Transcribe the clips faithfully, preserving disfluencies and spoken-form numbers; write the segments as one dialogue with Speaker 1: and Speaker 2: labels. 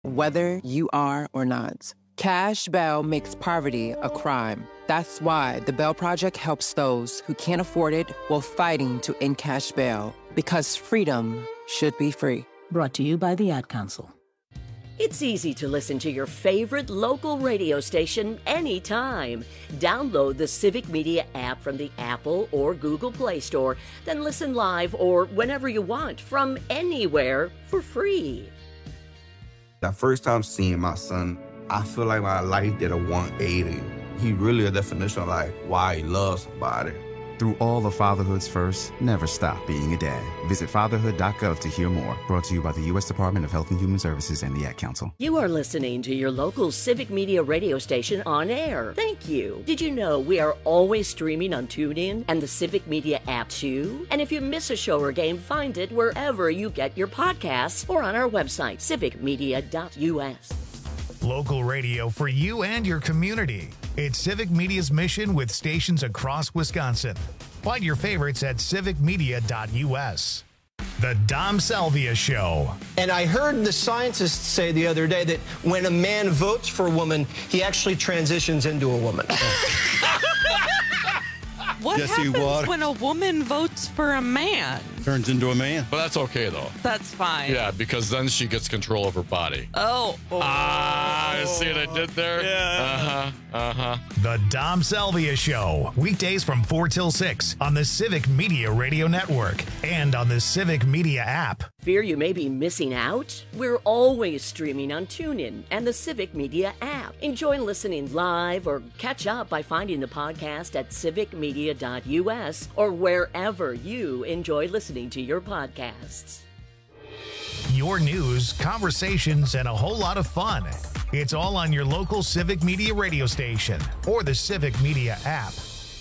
Speaker 1: whether you are or not. Cash bail makes poverty a crime. That's why the Bail Project helps those who can't afford it while fighting to end cash bail. Because freedom should be free.
Speaker 2: Brought to you by the Ad Council.
Speaker 3: It's easy to listen to your favorite local radio station anytime. Download the Civic Media app from the Apple or Google Play Store, then listen live or whenever you want from anywhere for free.
Speaker 4: That first time seeing my son, I feel like my life did a one eighty. He really a definition of like why he loves somebody.
Speaker 5: Through all of fatherhood's first, never stop being a dad. Visit fatherhood dot gov to hear more. Brought to you by the U S Department of Health and Human Services and the Ad Council.
Speaker 3: You are listening to your local Civic Media radio station on air. Thank you. Did you know we are always streaming on TuneIn and the Civic Media app too? And if you miss a show or game, find it wherever you get your podcasts or on our website, civic media dot u s.
Speaker 6: Local radio for you and your community. It's Civic Media's mission with stations across Wisconsin. Find your favorites at civic media dot u s. The Dom Salvia Show.
Speaker 7: And I heard the scientists say the other day that when a man votes for a woman, he actually transitions into a woman.
Speaker 8: What
Speaker 9: Jesse
Speaker 8: happens
Speaker 9: Water.
Speaker 8: when a woman votes for a man?
Speaker 9: Turns into a man.
Speaker 10: But that's okay, though.
Speaker 8: That's fine.
Speaker 10: Yeah, because then she gets control of her body.
Speaker 8: Oh. oh.
Speaker 10: Ah, you see what I did there?
Speaker 9: Yeah.
Speaker 10: Uh-huh, uh-huh.
Speaker 6: The Dom Salvia Show. Weekdays from four till six on the Civic Media Radio Network and on the Civic Media app.
Speaker 3: Fear you may be missing out? We're always streaming on TuneIn and the Civic Media app. Enjoy listening live or catch up by finding the podcast at civic media dot u s or wherever you enjoy listening to your podcasts.
Speaker 6: Your news, conversations, and a whole lot of fun. It's all on your local Civic Media radio station or the Civic Media app.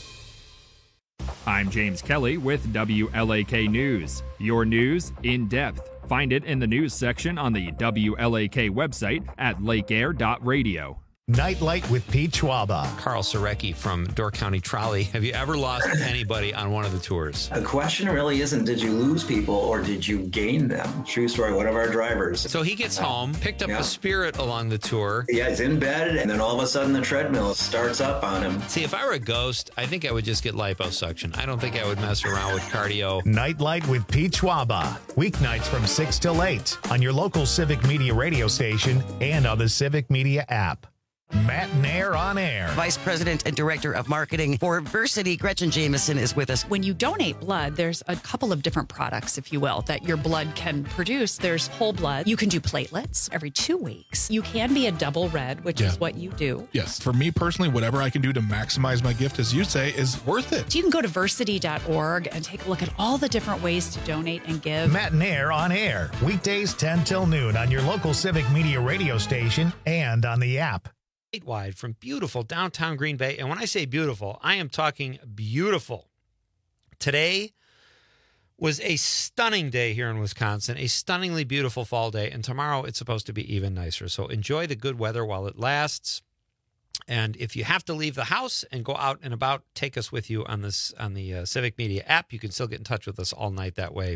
Speaker 11: I'm James Kelly with W L A K News. Your news in depth. Find it in the news section on the W L A K website at lake air dot radio.
Speaker 6: Nightlight with Pete Schwaba.
Speaker 12: Carl Sorecki from Door County Trolley. Have you ever lost anybody on one of the tours?
Speaker 13: The question really isn't did you lose people or did you gain them? True story, one of our drivers.
Speaker 12: So he gets home, picked up
Speaker 13: yeah.
Speaker 12: a Spirit along the tour.
Speaker 13: Yeah, he's in bed, and then all of a sudden the treadmill starts up on him.
Speaker 12: See, if I were a ghost, I think I would just get liposuction. I don't think I would mess around with cardio.
Speaker 6: Nightlight with Pete Schwaba. Weeknights from six till eight on your local Civic Media radio station and on the Civic Media app. Matt Nair on air.
Speaker 14: Vice President and Director of Marketing for Versity, Gretchen Jameson, is with us.
Speaker 15: When you donate blood, there's a couple of different products, if you will, that your blood can produce. There's whole blood. You can do platelets every two weeks. You can be a double red, which
Speaker 16: yeah.
Speaker 15: is what you do.
Speaker 16: Yes. For me personally, whatever I can do to maximize my gift, as you say, is worth it.
Speaker 15: So you can go to versity dot org and take a look at all the different ways to donate and give.
Speaker 6: Matt Nair on air. Weekdays ten till noon on your local Civic Media radio station and on the app.
Speaker 12: Statewide from beautiful downtown Green Bay. And when I say beautiful, I am talking beautiful. Today was a stunning day here in Wisconsin, a stunningly beautiful fall day. And tomorrow it's supposed to be even nicer. So enjoy the good weather while it lasts. And if you have to leave the house and go out and about, take us with you on this on the uh, Civic Media app. You can still get in touch with us all night that way.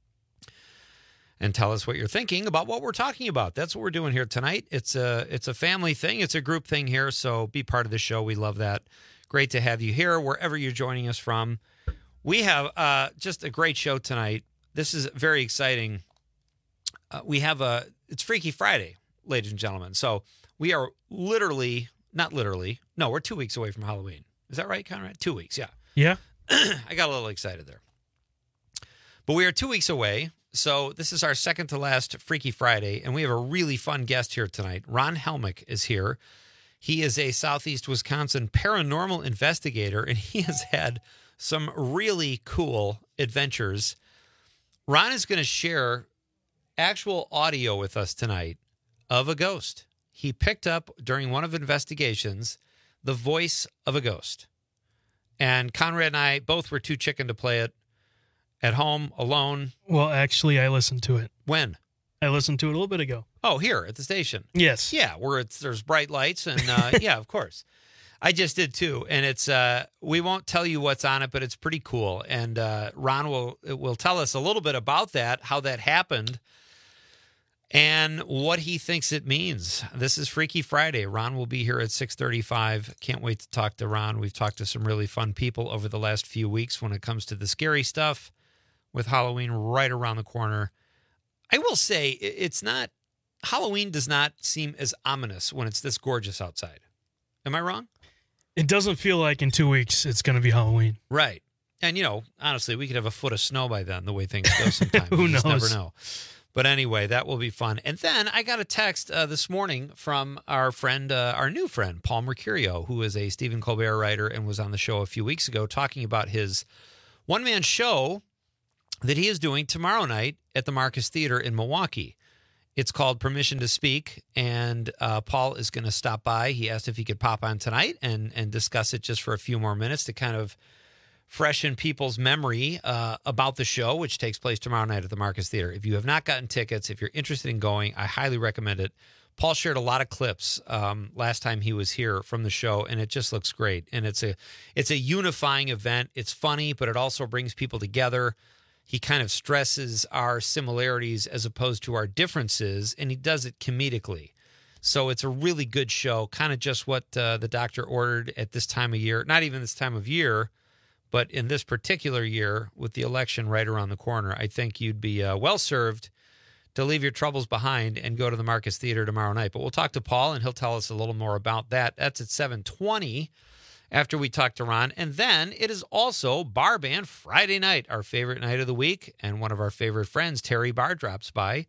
Speaker 12: And tell us what you're thinking about what we're talking about. That's what we're doing here tonight. It's a it's a family thing. It's a group thing here, so be part of the show. We love that. Great to have you here, wherever you're joining us from. We have uh, just a great show tonight. This is very exciting. Uh, we have a, it's Freaky Friday, ladies and gentlemen. So we are literally, not literally, no, we're two weeks away from Halloween. Is that right, Conrad? Two weeks, yeah.
Speaker 17: Yeah.
Speaker 12: I got a little excited there. But we are two weeks away. So this is our second to last Freaky Friday, and we have a really fun guest here tonight. Ron Helmick is here. He is a Southeast Wisconsin paranormal investigator, and he has had some really cool adventures. Ron is going to share actual audio with us tonight of a ghost. He picked up during one of the investigations the voice of a ghost. And Conrad and I both were too chicken to play it. At home, alone?
Speaker 17: Well, actually, I listened to it.
Speaker 12: When?
Speaker 17: I listened to it a little bit ago.
Speaker 12: Oh, here at the station?
Speaker 17: Yes.
Speaker 12: Yeah, where it's there's bright lights and, uh, yeah, of course. I just did too. And it's, uh, we won't tell you what's on it, but it's pretty cool. And uh, Ron will will tell us a little bit about that, how that happened. and what he thinks it means. This is Freaky Friday. Ron will be here at six thirty-five. Can't wait to talk to Ron. We've talked to some really fun people over the last few weeks when it comes to the scary stuff with Halloween right around the corner. I will say it's not, Halloween does not seem as ominous when it's this gorgeous outside. Am I wrong?
Speaker 17: It doesn't feel like in two weeks it's going to be Halloween.
Speaker 12: Right. And, you know, honestly, we could have a foot of snow by then, the way things go sometimes.
Speaker 17: Who
Speaker 12: you just
Speaker 17: knows?
Speaker 12: never know. But anyway, that will be fun. And then I got a text uh, this morning from our friend, uh, our new friend, Paul Mercurio, who is a Stephen Colbert writer and was on the show a few weeks ago talking about his one-man show that he is doing tomorrow night at the Marcus Theater in Milwaukee. It's called Permission to Speak, and uh, Paul is going to stop by. He asked if he could pop on tonight and and discuss it just for a few more minutes to kind of freshen people's memory uh, about the show, which takes place tomorrow night at the Marcus Theater. If you have not gotten tickets, if you're interested in going, I highly recommend it. Paul shared a lot of clips um, last time he was here from the show, and it just looks great. And it's a it's a unifying event. It's funny, but it also brings people together. He kind of stresses our similarities as opposed to our differences, and he does it comedically. So it's a really good show, kind of just what uh, the doctor ordered at this time of year. Not even this time of year, but in this particular year with the election right around the corner. I think you'd be uh, well-served to leave your troubles behind and go to the Marcus Theater tomorrow night. But we'll talk to Paul, and he'll tell us a little more about that. That's at seven twenty. After we talk to Ron. And then it is also Bar Band Friday night, our favorite night of the week. And one of our favorite friends, Terry Barr, drops by.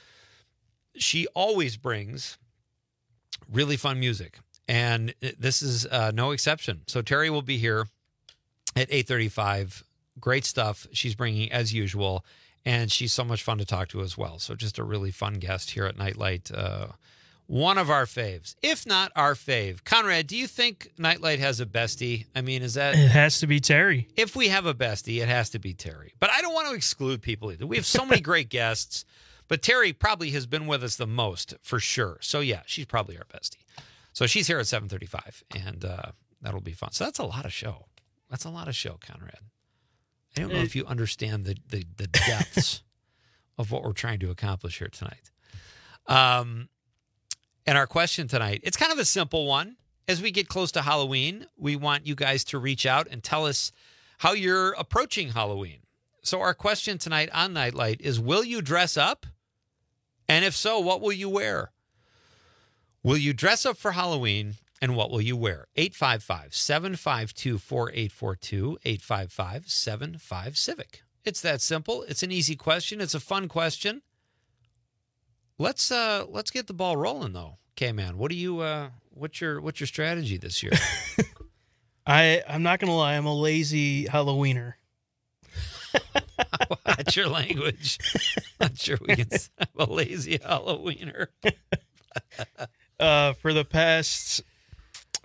Speaker 12: She always brings really fun music. And this is uh, no exception. So Terry will be here at eight thirty-five. Great stuff she's bringing as usual. And she's so much fun to talk to as well. So just a really fun guest here at Nightlight. Uh, One of our faves, if not our fave. Conrad, do you think Nightlight has a bestie? I mean, is that...
Speaker 17: It has to be Terry.
Speaker 12: If we have a bestie, it has to be Terry. But I don't want to exclude people either. We have so many great guests, but Terry probably has been with us the most, for sure. So, yeah, she's probably our bestie. So she's here at seven thirty-five, and uh, that'll be fun. So that's a lot of show. That's a lot of show, Conrad. I don't know if you understand the, the, the depths of what we're trying to accomplish here tonight. Um... And our question tonight, it's kind of a simple one. As we get close to Halloween, we want you guys to reach out and tell us how you're approaching Halloween. So our question tonight on Nightlight is, will you dress up? And if so, what will you wear? Will you dress up for Halloween, and what will you wear? eight five five, seven five two, four eight four two, eight five five, seven five, Civic. It's that simple. It's an easy question. It's a fun question. Let's uh let's get the ball rolling though. Okay, man. What do you uh what's your what's your strategy this year?
Speaker 17: I I'm not gonna lie, I'm a lazy Halloweener.
Speaker 12: That's your language. Not sure we can say I'm a lazy Halloweener.
Speaker 17: uh for the past uh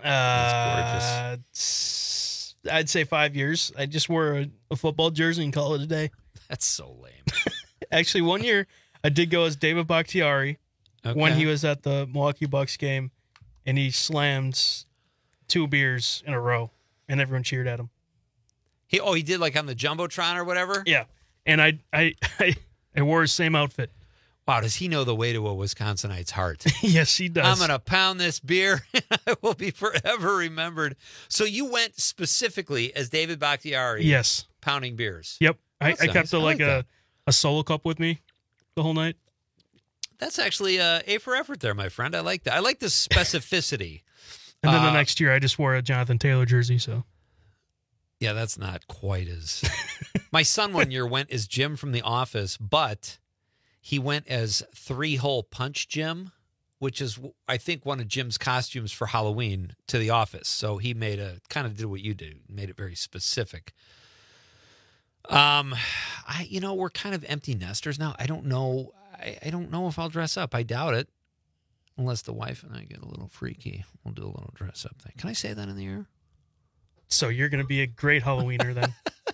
Speaker 12: That's gorgeous.
Speaker 17: I'd say five years. I just wore a, a football jersey and call it a day.
Speaker 12: That's so lame.
Speaker 17: Actually, one year I did go as David Bakhtiari
Speaker 12: Okay.
Speaker 17: when he was at the Milwaukee Bucks game, and he slammed two beers in a row, and everyone cheered at him.
Speaker 12: He oh he did like on the Jumbotron or whatever?
Speaker 17: Yeah, and I I I, I wore his same outfit.
Speaker 12: Wow, does he know the way to a Wisconsinite's heart?
Speaker 17: Yes, he does.
Speaker 12: I'm going to pound this beer, and I will be forever remembered. So you went specifically as David Bakhtiari.
Speaker 17: Yes.
Speaker 12: Pounding beers.
Speaker 17: Yep. I,
Speaker 12: That's
Speaker 17: I
Speaker 12: nice.
Speaker 17: kept a,
Speaker 12: I
Speaker 17: like,
Speaker 12: like
Speaker 17: a,
Speaker 12: that.
Speaker 17: a solo cup with me the whole night.
Speaker 12: That's actually uh, A for effort there, my friend. I like that. I like the specificity.
Speaker 17: And then
Speaker 12: Uh,
Speaker 17: the next year, I just wore a Jonathan Taylor jersey. So
Speaker 12: Yeah, that's not quite as... My son one year went as Jim from The Office, but he went as Three-Hole Punch Jim, which is, I think, one of Jim's costumes for Halloween to The Office. So he made a, kind of did what you did, made it very specific. Um, I, you know, we're kind of empty nesters now. I don't know. I, I don't know if I'll dress up. I doubt it. Unless the wife and I get a little freaky. We'll do a little dress up thing. Can I say that in the air?
Speaker 17: so you're going to be a great Halloweener then.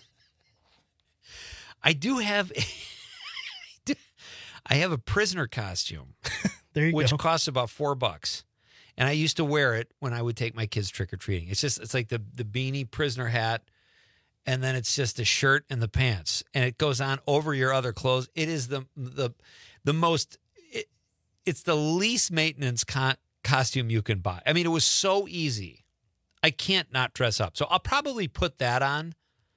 Speaker 12: I do have a, I have a prisoner costume.
Speaker 17: There you
Speaker 12: which
Speaker 17: go.
Speaker 12: costs about four bucks. And I used to wear it when I would take my kids trick-or-treating. It's just, it's like the, the beanie prisoner hat, and then it's just the shirt and the pants, and it goes on over your other clothes. It is the, the, the most, it, it's the least maintenance con- costume you can buy. I mean, it was so easy. I can't not dress up. So I'll probably put that on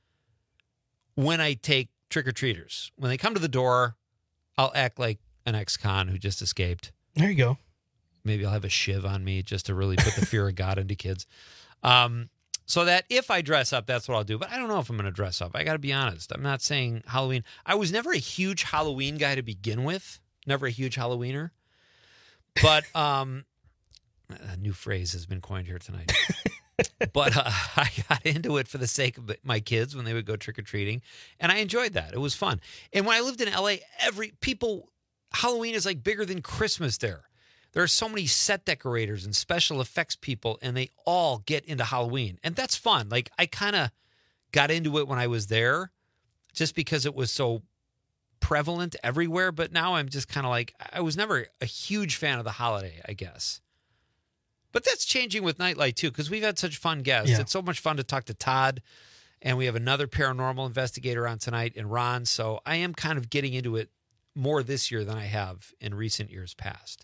Speaker 12: when I take trick-or-treaters. When they come to the door, I'll act like an ex-con who just escaped.
Speaker 17: There you go.
Speaker 12: Maybe I'll have a shiv on me just to really put the fear of God into kids. Um, so that if I dress up, that's what I'll do. But I don't know if I'm going to dress up. I got to be honest. I'm not saying Halloween. I was never a huge Halloween guy to begin with. Never a huge Halloweener. But um, a new phrase has been coined here tonight. But uh, I got into it for the sake of my kids when they would go trick-or-treating. And I enjoyed that. It was fun. And when I lived in L A, every people, Halloween is like bigger than Christmas there. There are so many set decorators and special effects people, and they all get into Halloween. And that's fun. Like, I kind of got into it when I was there just because it was so prevalent everywhere. But now I'm just kind of like, I was never a huge fan of the holiday, I guess. But that's changing with Nightlight, too, because we've had such fun guests.
Speaker 17: Yeah.
Speaker 12: It's so much fun to talk to Todd, and we have another paranormal investigator on tonight and Ron. So I am kind of getting into it more this year than I have in recent years past.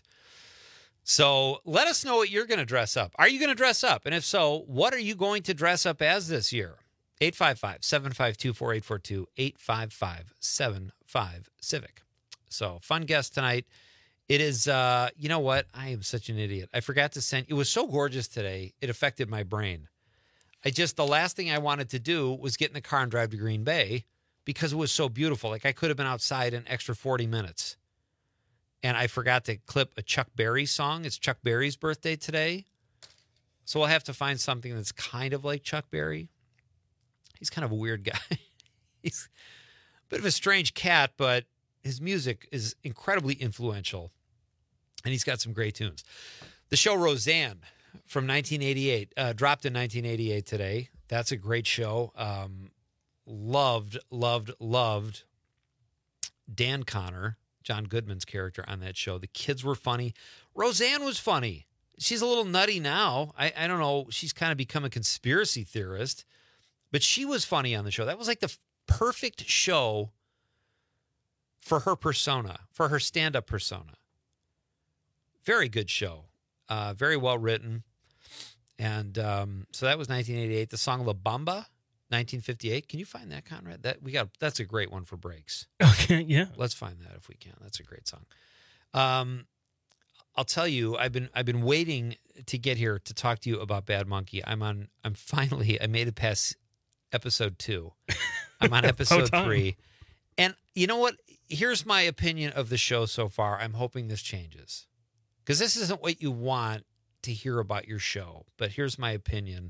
Speaker 12: So let us know what you're going to dress up. Are you going to dress up? And if so, what are you going to dress up as this year? eight five five, seven five two, four eight four two, eight five five, seven five, Civic. So fun guest tonight. It is, uh, you know what? I am such an idiot. I forgot to send, it was so gorgeous today, it affected my brain. I just, the last thing I wanted to do was get in the car and drive to Green Bay because it was so beautiful. Like I could have been outside an extra forty minutes. And I forgot to clip a Chuck Berry song. It's Chuck Berry's birthday today. So we'll have to find something that's kind of like Chuck Berry. He's kind of a weird guy. He's a bit of a strange cat, but his music is incredibly influential. And he's got some great tunes. The show Roseanne from nineteen eighty-eight uh, dropped in nineteen eighty-eight today. That's a great show. Um, loved, loved, loved Dan Connor, John Goodman's character on that show. The kids were funny. Roseanne was funny. She's a little nutty now. I, I don't know. She's kind of become a conspiracy theorist, but she was funny on the show. That was like the f- perfect show for her persona, for her stand-up persona. Very good show. Uh, very well written. And um, so that was nineteen eighty-eight. The song La Bamba, nineteen fifty-eight. Can you find that, Conrad? That we got. That's a great one for breaks.
Speaker 17: Okay, yeah.
Speaker 12: Let's find that if we can. That's a great song. Um, I'll tell you, I've been I've been waiting to get here to talk to you about Bad Monkey. I'm on. I'm finally. I made it past episode two. I'm on episode three, and you know what? Here's my opinion of the show so far. I'm hoping this changes because this isn't what you want to hear about your show. But here's my opinion.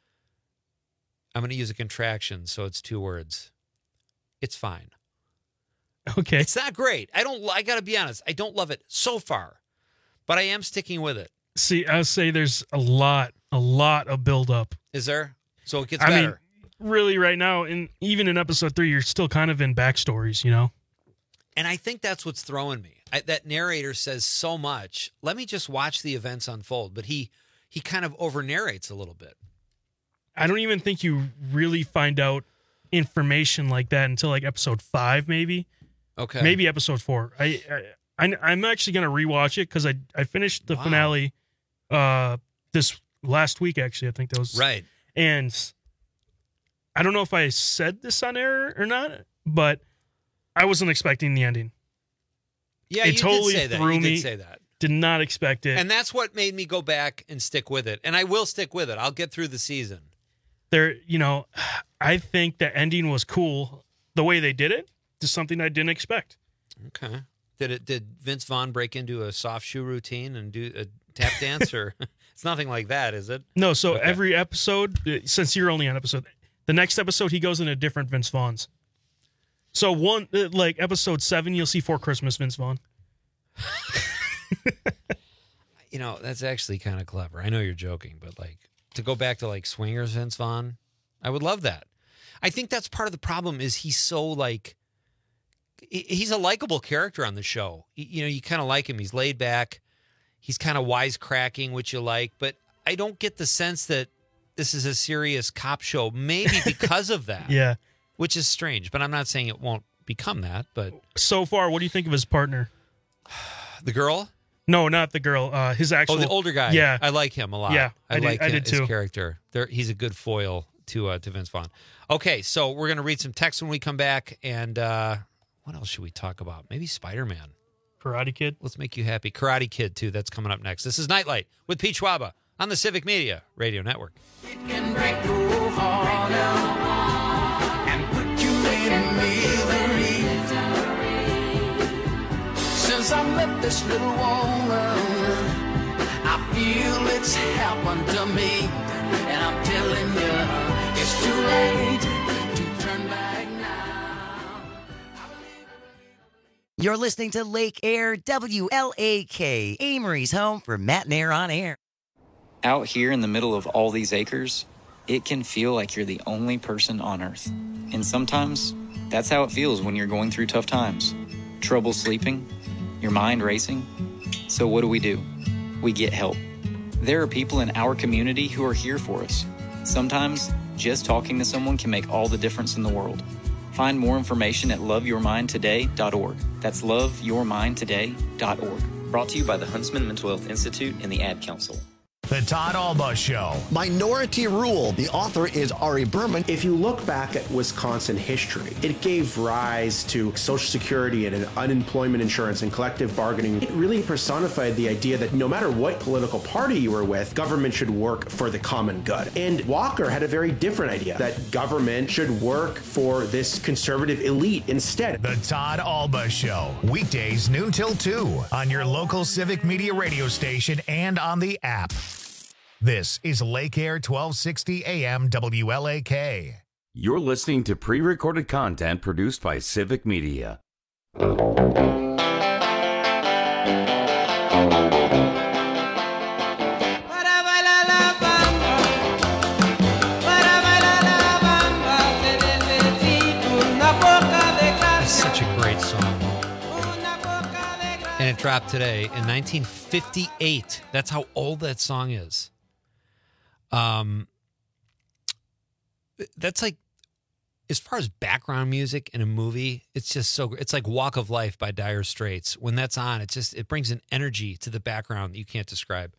Speaker 12: I'm going to use a contraction, so it's two words. It's fine.
Speaker 17: Okay.
Speaker 12: It's not great. I don't. I got to be honest. I don't love it so far, but I am sticking with it.
Speaker 17: See, I would say there's a lot, a lot of buildup.
Speaker 12: Is there? So it gets
Speaker 17: I
Speaker 12: better.
Speaker 17: mean, really, right now, in even in episode three, you're still kind of in backstories, you know.
Speaker 12: And I think that's what's throwing me. I, that narrator says so much. Let me just watch the events unfold. But he he kind of over narrates a little bit.
Speaker 17: I don't even think you really find out information like that until like episode five, maybe.
Speaker 12: Okay.
Speaker 17: Maybe episode four. I, I, I I'm actually gonna rewatch it because I I finished the
Speaker 12: Wow.
Speaker 17: finale, uh, this last week. Actually, I think that was
Speaker 12: Right.
Speaker 17: And I don't know if I said this on air or not, but I wasn't expecting the ending.
Speaker 12: Yeah,
Speaker 17: it
Speaker 12: you
Speaker 17: totally
Speaker 12: did say that.
Speaker 17: threw
Speaker 12: You
Speaker 17: me.
Speaker 12: did say that.
Speaker 17: Did not expect it.
Speaker 12: And that's what made me go back and stick with it. And I will stick with it. I'll get through the season.
Speaker 17: There, you know, I think the ending was cool. The way they did it, just something I didn't expect.
Speaker 12: Okay. Did it? Did Vince Vaughn break into a soft shoe routine and do a tap dance, or it's nothing like that, is it?
Speaker 17: No. So
Speaker 12: Okay.
Speaker 17: every episode, uh, since you're only on episode, the next episode he goes in a different Vince Vaughn's. So one, uh, like episode seven, you'll see For Christmas Vince Vaughn.
Speaker 12: You know, that's actually kind of clever. I know you're joking, but like to go back to like Swingers Vince Vaughn, I would love that. I think that's part of the problem is he's so like, he- he's a likable character on the show. Y- You know, you kind of like him. He's laid back. He's kind of wisecracking, which you like, but I don't get the sense that this is a serious cop show, maybe because of that.
Speaker 17: Yeah.
Speaker 12: Which is strange, but I'm not saying it won't become that, but
Speaker 17: So far, what do you think of his partner?
Speaker 12: the girl?
Speaker 17: No, not the girl. Uh, his actual.
Speaker 12: Oh, the older guy.
Speaker 17: Yeah,
Speaker 12: I like him a lot.
Speaker 17: Yeah,
Speaker 12: I,
Speaker 17: I did-
Speaker 12: like
Speaker 17: I
Speaker 12: him,
Speaker 17: did
Speaker 12: his
Speaker 17: too.
Speaker 12: character. There, he's a good foil to uh, to Vince Vaughn. Okay, so we're gonna read some text when we come back, and uh, what else should we talk about? Maybe Spider-Man.
Speaker 17: Karate Kid.
Speaker 12: Let's make you happy. Karate Kid too. That's coming up next. This is Nightlight with Pete Schwaba on the Civic Media Radio Network.
Speaker 9: Can break your heart out and put you in misery. Since I met this little woman, I feel it's happened to me, and I'm telling you, it's too late to turn back now.
Speaker 14: You're listening to Lake Air W L A K, Amory's home for Matt and Air on Air.
Speaker 18: Out here in the middle of all these acres, it can feel like you're the only person on Earth. And sometimes, that's how it feels when you're going through tough times. Trouble sleeping, your mind racing. So what do we do? We get help. There are people in our community who are here for us. Sometimes, just talking to someone can make all the difference in the world. Find more information at love your mind today dot org. That's love your mind today dot org. Brought to you by the Huntsman Mental Health Institute and the Ad Council.
Speaker 6: The Todd Alba Show.
Speaker 19: Minority Rule. The author is Ari Berman. If you look back at Wisconsin history, it gave rise to Social Security and unemployment insurance and collective bargaining. It really personified the idea that no matter what political party you were with, government should work for the common good. And Walker had a very different idea, that government should work for this conservative elite instead.
Speaker 6: The Todd Alba Show. Weekdays noon till two on your local Civic Media radio station and on the app. This is Lake Air twelve sixty A M W L A K.
Speaker 20: You're listening to pre-recorded content produced by Civic Media.
Speaker 12: That's such a great song. And it dropped today in nineteen fifty-eight. That's how old that song is. Um, that's like, as far as background music in a movie, it's just so, it's like Walk of Life by Dire Straits. When that's on, it just, it brings an energy to the background that you can't describe.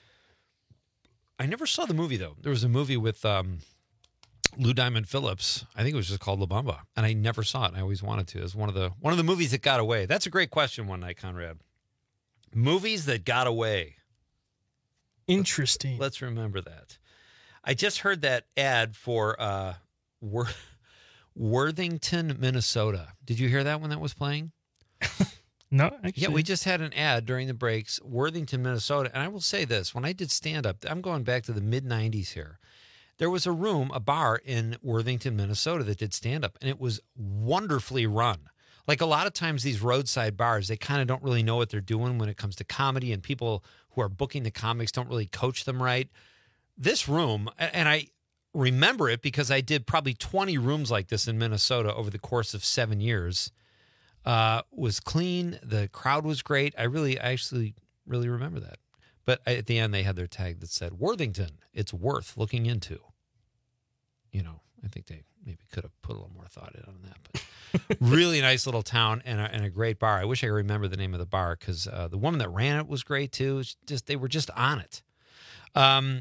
Speaker 12: I never saw the movie though. There was a movie with um, Lou Diamond Phillips. I think it was just called La Bamba, and I never saw it. And I always wanted to. It was one of the one of the movies that got away. That's a great question one night, Conrad. Movies that got away.
Speaker 17: Interesting.
Speaker 12: Let's remember that. I just heard that ad for uh, Wor- Worthington, Minnesota. Did you hear that when that was playing?
Speaker 17: No, actually.
Speaker 12: Yeah, we just had an ad during the breaks, Worthington, Minnesota. And I will say this, when I did stand-up, I'm going back to the mid nineties here. There was a room, a bar in Worthington, Minnesota that did stand-up, and it was wonderfully run. Like a lot of times these roadside bars, they kind of don't really know what they're doing when it comes to comedy, and people who are booking the comics don't really coach them right. This room, and I remember it because I did probably twenty rooms like this in Minnesota over the course of seven years, uh, was clean. The crowd was great. I really, I actually really remember that. But at the end, they had their tag that said, Worthington, it's worth looking into. You know, I think they maybe could have put a little more thought in on that. But really nice little town and a, and a great bar. I wish I could remember the name of the bar because uh, the woman that ran it was great too. It's just they were just on it. Um.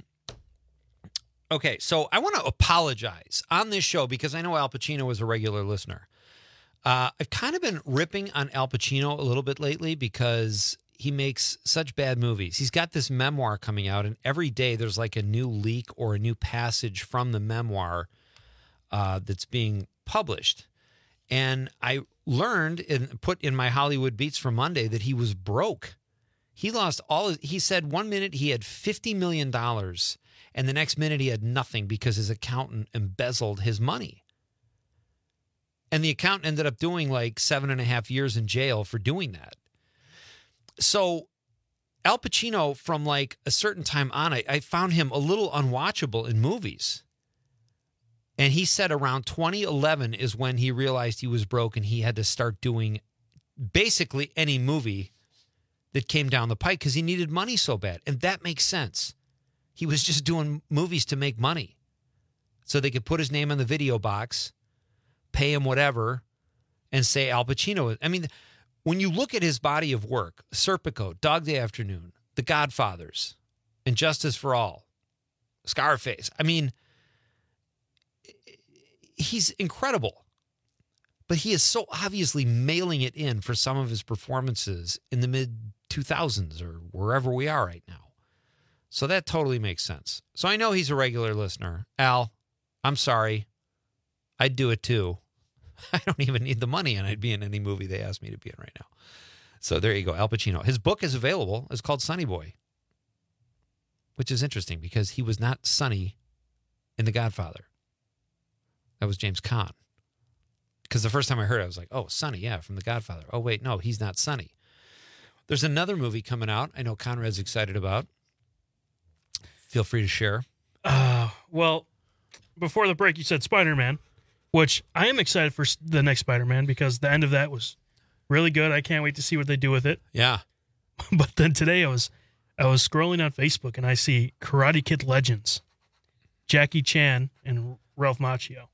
Speaker 12: Okay, so I want to apologize on this show because I know Al Pacino is a regular listener. Uh, I've kind of been ripping on Al Pacino a little bit lately because he makes such bad movies. He's got this memoir coming out, and every day there's like a new leak or a new passage from the memoir uh, that's being published. And I learned and put in my Hollywood Beats for Monday that he was broke. He lost all his, he said one minute he had fifty million dollars, and the next minute he had nothing because his accountant embezzled his money. And the accountant ended up doing like seven and a half years in jail for doing that. So Al Pacino, from like a certain time on, I, I found him a little unwatchable in movies. And he said around twenty eleven is when he realized he was broke and he had to start doing basically any movie that came down the pike because he needed money so bad. And that makes sense. He was just doing movies to make money so they could put his name on the video box, pay him whatever, and say Al Pacino. I mean, when you look at his body of work, Serpico, Dog Day Afternoon, The Godfathers, and Justice for All, Scarface, I mean, he's incredible. But he is so obviously mailing it in for some of his performances in the mid two thousands or wherever we are right now. So that totally makes sense. So I know he's a regular listener. Al, I'm sorry. I'd do it too. I don't even need the money, and I'd be in any movie they ask me to be in right now. So there you go, Al Pacino. His book is available. It's called Sonny Boy, which is interesting because he was not Sonny in The Godfather. That was James Caan. Because the first time I heard it, I was like, oh, Sonny, yeah, from The Godfather. Oh, wait, no, he's not Sonny. There's another movie coming out I know Conrad's excited about. Feel free to share.
Speaker 17: Uh, well, before the break, you said Spider-Man, which I am excited for the next Spider-Man because the end of that was really good. I can't wait to see what they do with it.
Speaker 12: Yeah.
Speaker 17: But then today I was I was scrolling on Facebook and I see Karate Kid Legends, Jackie Chan and Ralph Macchio.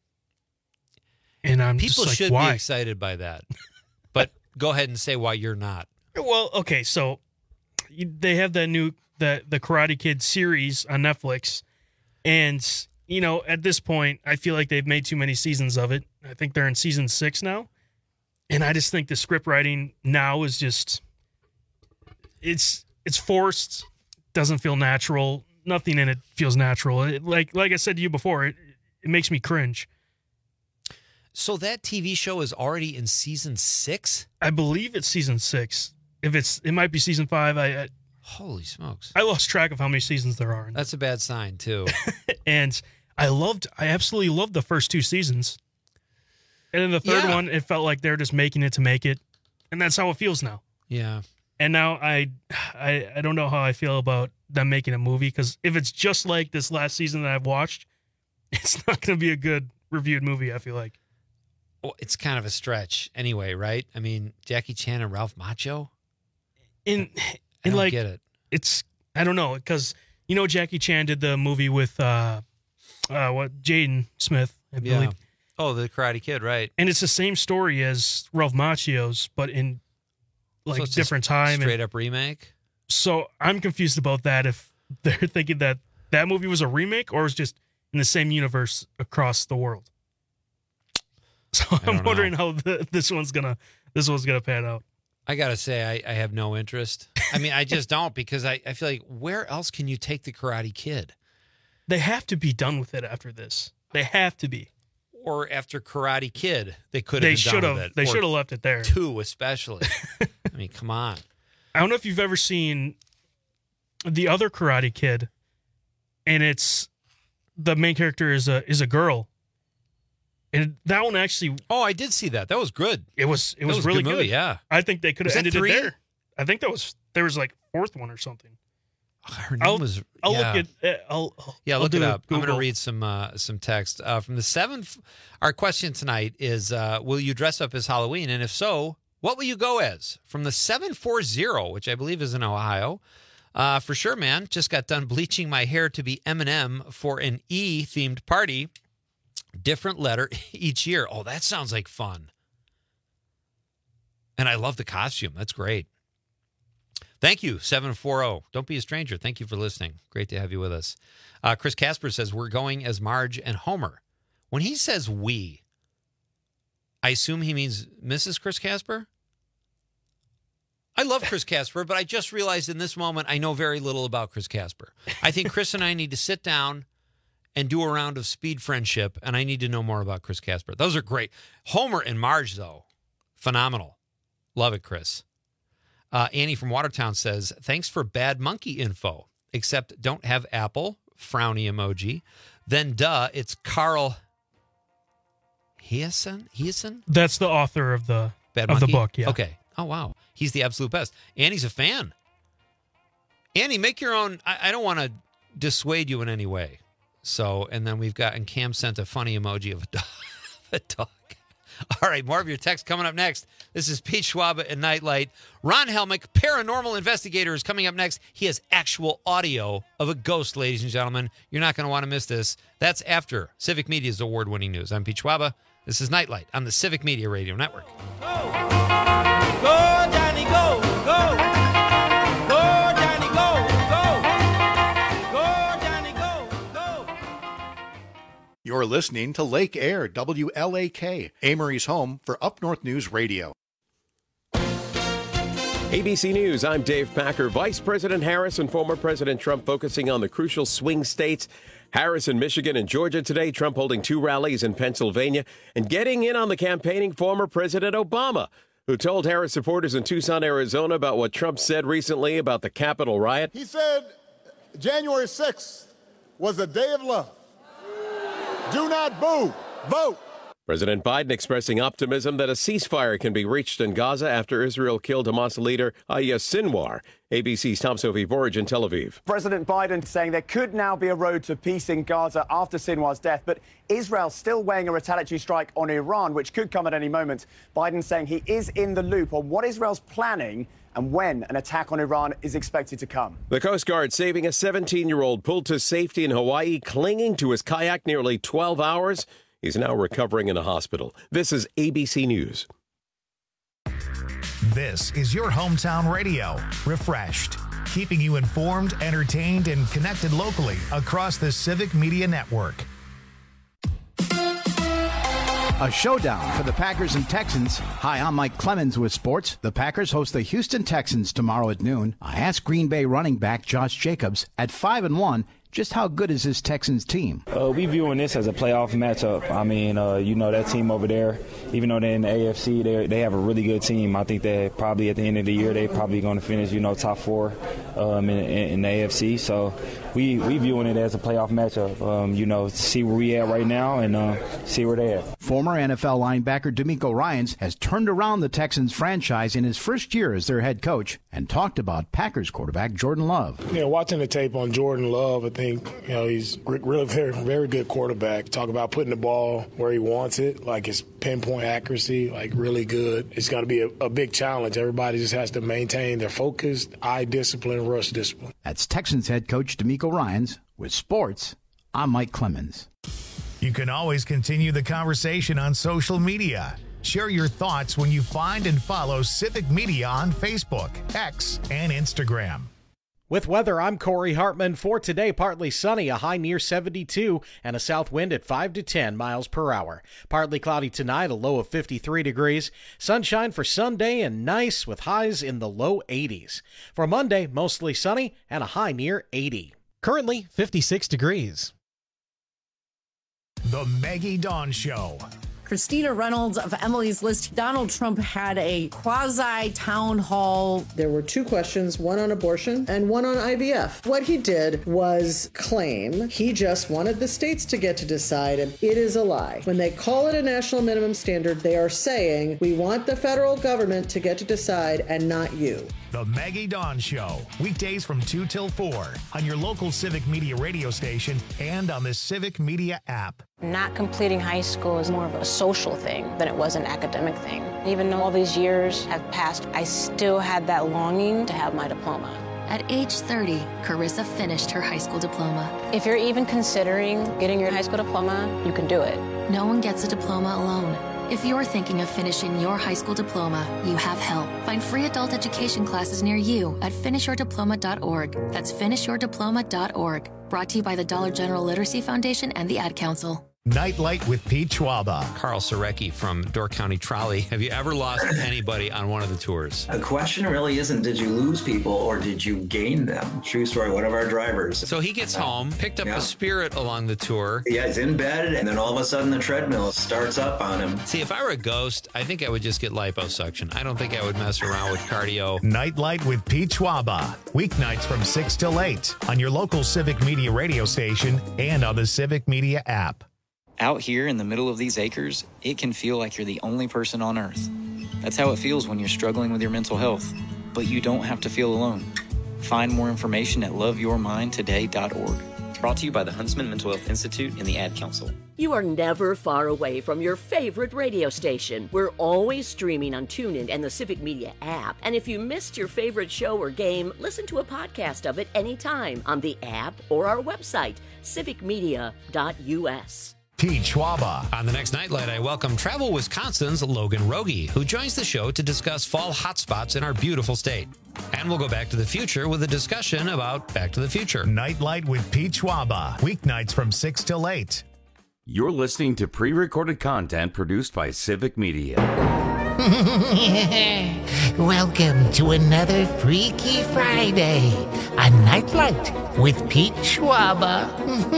Speaker 17: And I'm
Speaker 12: People
Speaker 17: just like,
Speaker 12: should
Speaker 17: why?
Speaker 12: be excited by that. But go ahead and say why you're not.
Speaker 17: Well, okay, so you, they have that new the the Karate Kid series on Netflix, and you know at this point I feel like they've made too many seasons of it. I think they're in season six now, and I just think the script writing now is just it's it's forced, doesn't feel natural. Nothing in it feels natural. It, like like I said to you before, it it makes me cringe.
Speaker 12: So that T V show is already in season six?
Speaker 17: I believe it's season six. If it's, it might be season five. I, I
Speaker 12: holy smokes!
Speaker 17: I lost track of how many seasons there are.
Speaker 12: That's a bad sign too.
Speaker 17: And I loved, I absolutely loved the first two seasons. And then the third
Speaker 12: Yeah.
Speaker 17: one, it felt like they're just making it to make it, and that's how it feels now.
Speaker 12: Yeah.
Speaker 17: And now I, I, I don't know how I feel about them making a movie because if it's just like this last season that I've watched, it's not going to be a good reviewed movie. I feel like.
Speaker 12: Well, it's kind of a stretch anyway, right? I mean, Jackie Chan and Ralph Macchio?
Speaker 17: In,
Speaker 12: I
Speaker 17: in
Speaker 12: don't
Speaker 17: like,
Speaker 12: get it.
Speaker 17: It's, I don't know, because, you know, Jackie Chan did the movie with, uh, uh, what, Jaden Smith, I
Speaker 12: Yeah.
Speaker 17: believe.
Speaker 12: Oh, the Karate Kid, right.
Speaker 17: And it's the same story as Ralph Macchio's, but in, like,
Speaker 12: So it's a
Speaker 17: different time.
Speaker 12: Straight
Speaker 17: and,
Speaker 12: up remake?
Speaker 17: So I'm confused about that, if they're thinking that that movie was a remake or was just in the same universe across the world. So I'm
Speaker 12: know.
Speaker 17: wondering how the, this one's gonna this one's gonna pan out.
Speaker 12: I got to say, I, I have no interest. I mean, I just don't because I, I feel like where else can you take the Karate Kid?
Speaker 17: They have to be done with it after this. They have to be.
Speaker 12: Or after Karate Kid, they could have
Speaker 17: They
Speaker 12: been
Speaker 17: should
Speaker 12: done
Speaker 17: have.
Speaker 12: with it.
Speaker 17: They
Speaker 12: Or
Speaker 17: should have left it there.
Speaker 12: Two, especially. I mean, come on.
Speaker 17: I don't know if you've ever seen the other Karate Kid, and it's the main character is a is a girl, and that one actually.
Speaker 12: Oh, I did see that. That was good.
Speaker 17: It was. It
Speaker 12: That
Speaker 17: was,
Speaker 12: was a
Speaker 17: really
Speaker 12: good
Speaker 17: good.
Speaker 12: movie, yeah.
Speaker 17: I think they could
Speaker 12: Was
Speaker 17: have
Speaker 12: that
Speaker 17: ended
Speaker 12: three?
Speaker 17: it there. I think that was there was like fourth one or something.
Speaker 12: Her name
Speaker 17: I'll,
Speaker 12: was.
Speaker 17: I'll
Speaker 12: yeah.
Speaker 17: look at. uh, I'll, I'll
Speaker 12: Yeah,
Speaker 17: I'll
Speaker 12: look
Speaker 17: do
Speaker 12: it
Speaker 17: a
Speaker 12: up. I'm going to
Speaker 17: Google.
Speaker 12: read some uh, some text uh, from the seventh. Our question tonight is: uh, will you dress up as Halloween? And if so, what will you go as? From the seven four zero, which I believe is in Ohio. Uh, for sure, man. Just got done bleaching my hair to be Eminem for an E themed party. Different letter each year. Oh, that sounds like fun. And I love the costume. That's great. Thank you, seven four zero. Don't be a stranger. Thank you for listening. Great to have you with us. Uh, Chris Casper says, we're going as Marge and Homer. When he says we, I assume he means Missus Chris Casper? I love Chris Casper, but I just realized in this moment I know very little about Chris Casper. I think Chris and I need to sit down and do a round of speed friendship, and I need to know more about Chris Casper. Those are great. Homer and Marge, though, phenomenal. Love it, Chris. Uh, Annie from Watertown says, thanks for bad monkey info, except don't have Apple, frowny emoji. Then, duh, it's Carl Hiason? Hiason?
Speaker 17: That's the author of the
Speaker 12: Bad
Speaker 17: of
Speaker 12: Monkey?
Speaker 17: the book. Yeah.
Speaker 12: Okay. Oh, wow. He's the absolute best. Annie's a fan. Annie, make your own. I, I don't want to dissuade you in any way. So, and then we've got, and Cam sent a funny emoji of a dog. a dog. All right, more of your text coming up next. This is Pete Schwab and Nightlight. Ron Helmick, paranormal investigator, is coming up next. He has actual audio of a ghost, ladies and gentlemen. You're not going to want to miss this. That's after Civic Media's award-winning news. I'm Pete Schwab. This is Nightlight on the Civic Media Radio Network.
Speaker 9: Go, Johnny, go, go. Go, Johnny, go, go. Go, Johnny, go, go.
Speaker 21: You're listening to Lake Air, W L A K, Amory's home for Up North News Radio.
Speaker 22: A B C News, I'm Dave Packer. Vice President Harris and former President Trump focusing on the crucial swing states. Harris in Michigan and Georgia today, Trump holding two rallies in Pennsylvania, and getting in on the campaigning former President Obama, who told Harris supporters in Tucson, Arizona about what Trump said recently about the Capitol riot.
Speaker 23: He said January sixth was a day of love. Do not boo, vote.
Speaker 22: President Biden expressing optimism that a ceasefire can be reached in Gaza after Israel killed Hamas leader Yahya Sinwar. A B C's Tom Sophie Borge in Tel Aviv.
Speaker 24: President Biden saying there could now be a road to peace in Gaza after Sinwar's death, but Israel's still weighing a retaliatory strike on Iran, which could come at any moment. Biden saying he is in the loop on what Israel's planning and when an attack on Iran is expected to come.
Speaker 22: The Coast Guard saving a seventeen-year-old pulled to safety in Hawaii, clinging to his kayak nearly twelve hours. He's now recovering in a hospital. This is A B C News.
Speaker 6: This is your hometown radio, Refreshed, keeping you informed, entertained, and connected locally across the Civic Media Network.
Speaker 25: A showdown for the Packers and Texans. Hi, I'm Mike Clemens with sports. The Packers host the Houston Texans tomorrow at noon. I asked Green Bay running back Josh Jacobs at five and one. Just how good is this Texans team?
Speaker 26: Uh, we viewing this as a playoff matchup. I mean, uh, you know, that team over there, even though they're in the A F C, they they have a really good team. I think that probably at the end of the year, they're probably going to finish, you know, top four um, in, in the A F C. So we we viewing it as a playoff matchup, um, you know, see where we at right now and uh, see where they at.
Speaker 25: Former N F L linebacker DeMeco Ryans has turned around the Texans franchise in his first year as their head coach and talked about Packers quarterback Jordan Love.
Speaker 27: Yeah, watching the tape on Jordan Love, I think, you know, he's really very, very good quarterback. Talk about putting the ball where he wants it, like his pinpoint accuracy, like really good. It's going to be a, a big challenge. Everybody just has to maintain their focus, eye discipline, rush discipline.
Speaker 25: That's Texans head coach DeMeco Ryans. With sports, I'm Mike Clemens.
Speaker 6: You can always continue the conversation on social media. Share your thoughts when you find and follow Civic Media on Facebook, X, and Instagram.
Speaker 28: With weather, I'm Corey Hartman. For today, partly sunny, a high near seventy-two, and a south wind at five to ten miles per hour. Partly cloudy tonight, a low of fifty-three degrees. Sunshine for Sunday and nice with highs in the low eighties. For Monday, mostly sunny and a high near eighty.
Speaker 29: Currently, fifty-six degrees.
Speaker 6: The Maggie Dawn Show.
Speaker 30: Christina Reynolds of Emily's List. Donald Trump had a quasi-town hall.
Speaker 31: There were two questions, one on abortion and one on I V F. What he did was claim he just wanted the states to get to decide, and it is a lie. When they call it a national minimum standard, they are saying, we want the federal government to get to decide and not you.
Speaker 6: The Maggie Dawn Show, weekdays from two till four on your local Civic Media radio station and on the Civic Media app.
Speaker 32: Not completing high school is more of a social thing than it was an academic thing. Even though all these years have passed, I still had that longing to have my diploma.
Speaker 33: At age thirty, Carissa finished her high school diploma.
Speaker 32: If you're even considering getting your high school diploma, you can do it.
Speaker 33: No one gets a diploma alone. If you're thinking of finishing your high school diploma, you have help. Find free adult education classes near you at finish your diploma dot org. That's finish your diploma dot org. Brought to you by the Dollar General Literacy Foundation and the Ad Council.
Speaker 6: Nightlight with Pete Schwaba.
Speaker 12: Carl Sarecki from Door County Trolley. Have you ever lost anybody on one of the tours?
Speaker 13: The question really isn't did you lose people or did you gain them? True story, one of our drivers.
Speaker 12: So he gets home, picked up yeah. a Spirit along the tour.
Speaker 13: Yeah, he's in bed, and then all of a sudden the treadmill starts up on him.
Speaker 12: See, if I were a ghost, I think I would just get liposuction. I don't think I would mess around with cardio.
Speaker 6: Nightlight with Pete Schwaba. Weeknights from six till eight on your local Civic Media radio station and on the Civic Media app.
Speaker 18: Out here in the middle of these acres, it can feel like you're the only person on Earth. That's how it feels when you're struggling with your mental health. But you don't have to feel alone. Find more information at love your mind today dot org. Brought to you by the Huntsman Mental Health Institute and the Ad Council.
Speaker 3: You are never far away from your favorite radio station. We're always streaming on TuneIn and the Civic Media app. And if you missed your favorite show or game, listen to a podcast of it anytime on the app or our website, civic media dot u s.
Speaker 6: Pete Schwaba.
Speaker 12: On the next Nightlight, I welcome Travel Wisconsin's Logan Rogie, who joins the show to discuss fall hotspots in our beautiful state. And we'll go back to the future with a discussion about Back to the Future.
Speaker 6: Nightlight with Pete Schwaba. Weeknights from six till eight.
Speaker 1: You're listening to pre-recorded content produced by Civic Media.
Speaker 2: Welcome to another Freaky Friday, a Nightlight with Pete Schwaba.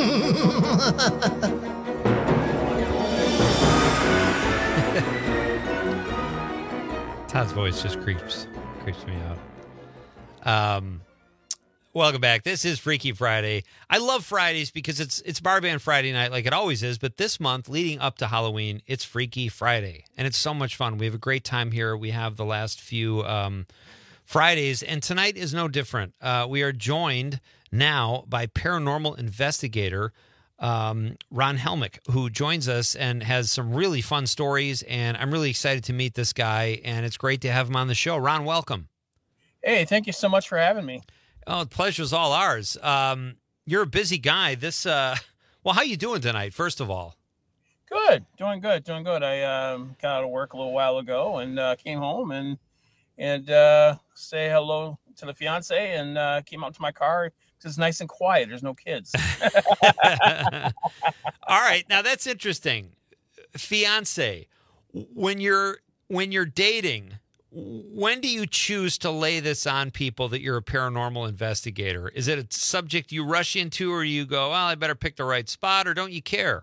Speaker 12: Todd's voice just creeps creeps me out. Um, welcome back. This is Freaky Friday. I love Fridays because it's it's Bar Band Friday night like it always is, but this month leading up to Halloween, it's Freaky Friday, and it's so much fun. We have a great time here. We have the last few um, Fridays, and tonight is no different. Uh, we are joined now by paranormal investigator Um, Ron Helmick, who joins us and has some really fun stories, and I'm really excited to meet this guy, and it's great to have him on the show. Ron, welcome.
Speaker 4: Hey, thank you so much for having me.
Speaker 12: Oh, the pleasure's all ours. Um, you're a busy guy. This, uh, well, how you doing tonight, first of all?
Speaker 4: Good, doing good, doing good. I um, got out of work a little while ago and uh, came home and and uh, say hello to the fiance and uh, came out to my car. It's nice and quiet. There's no kids.
Speaker 12: All right. Now that's interesting. Fiance, when you're when you're dating, when do you choose to lay this on people that you're a paranormal investigator? Is it a subject you rush into, or you go, well, I better pick the right spot, or don't you care?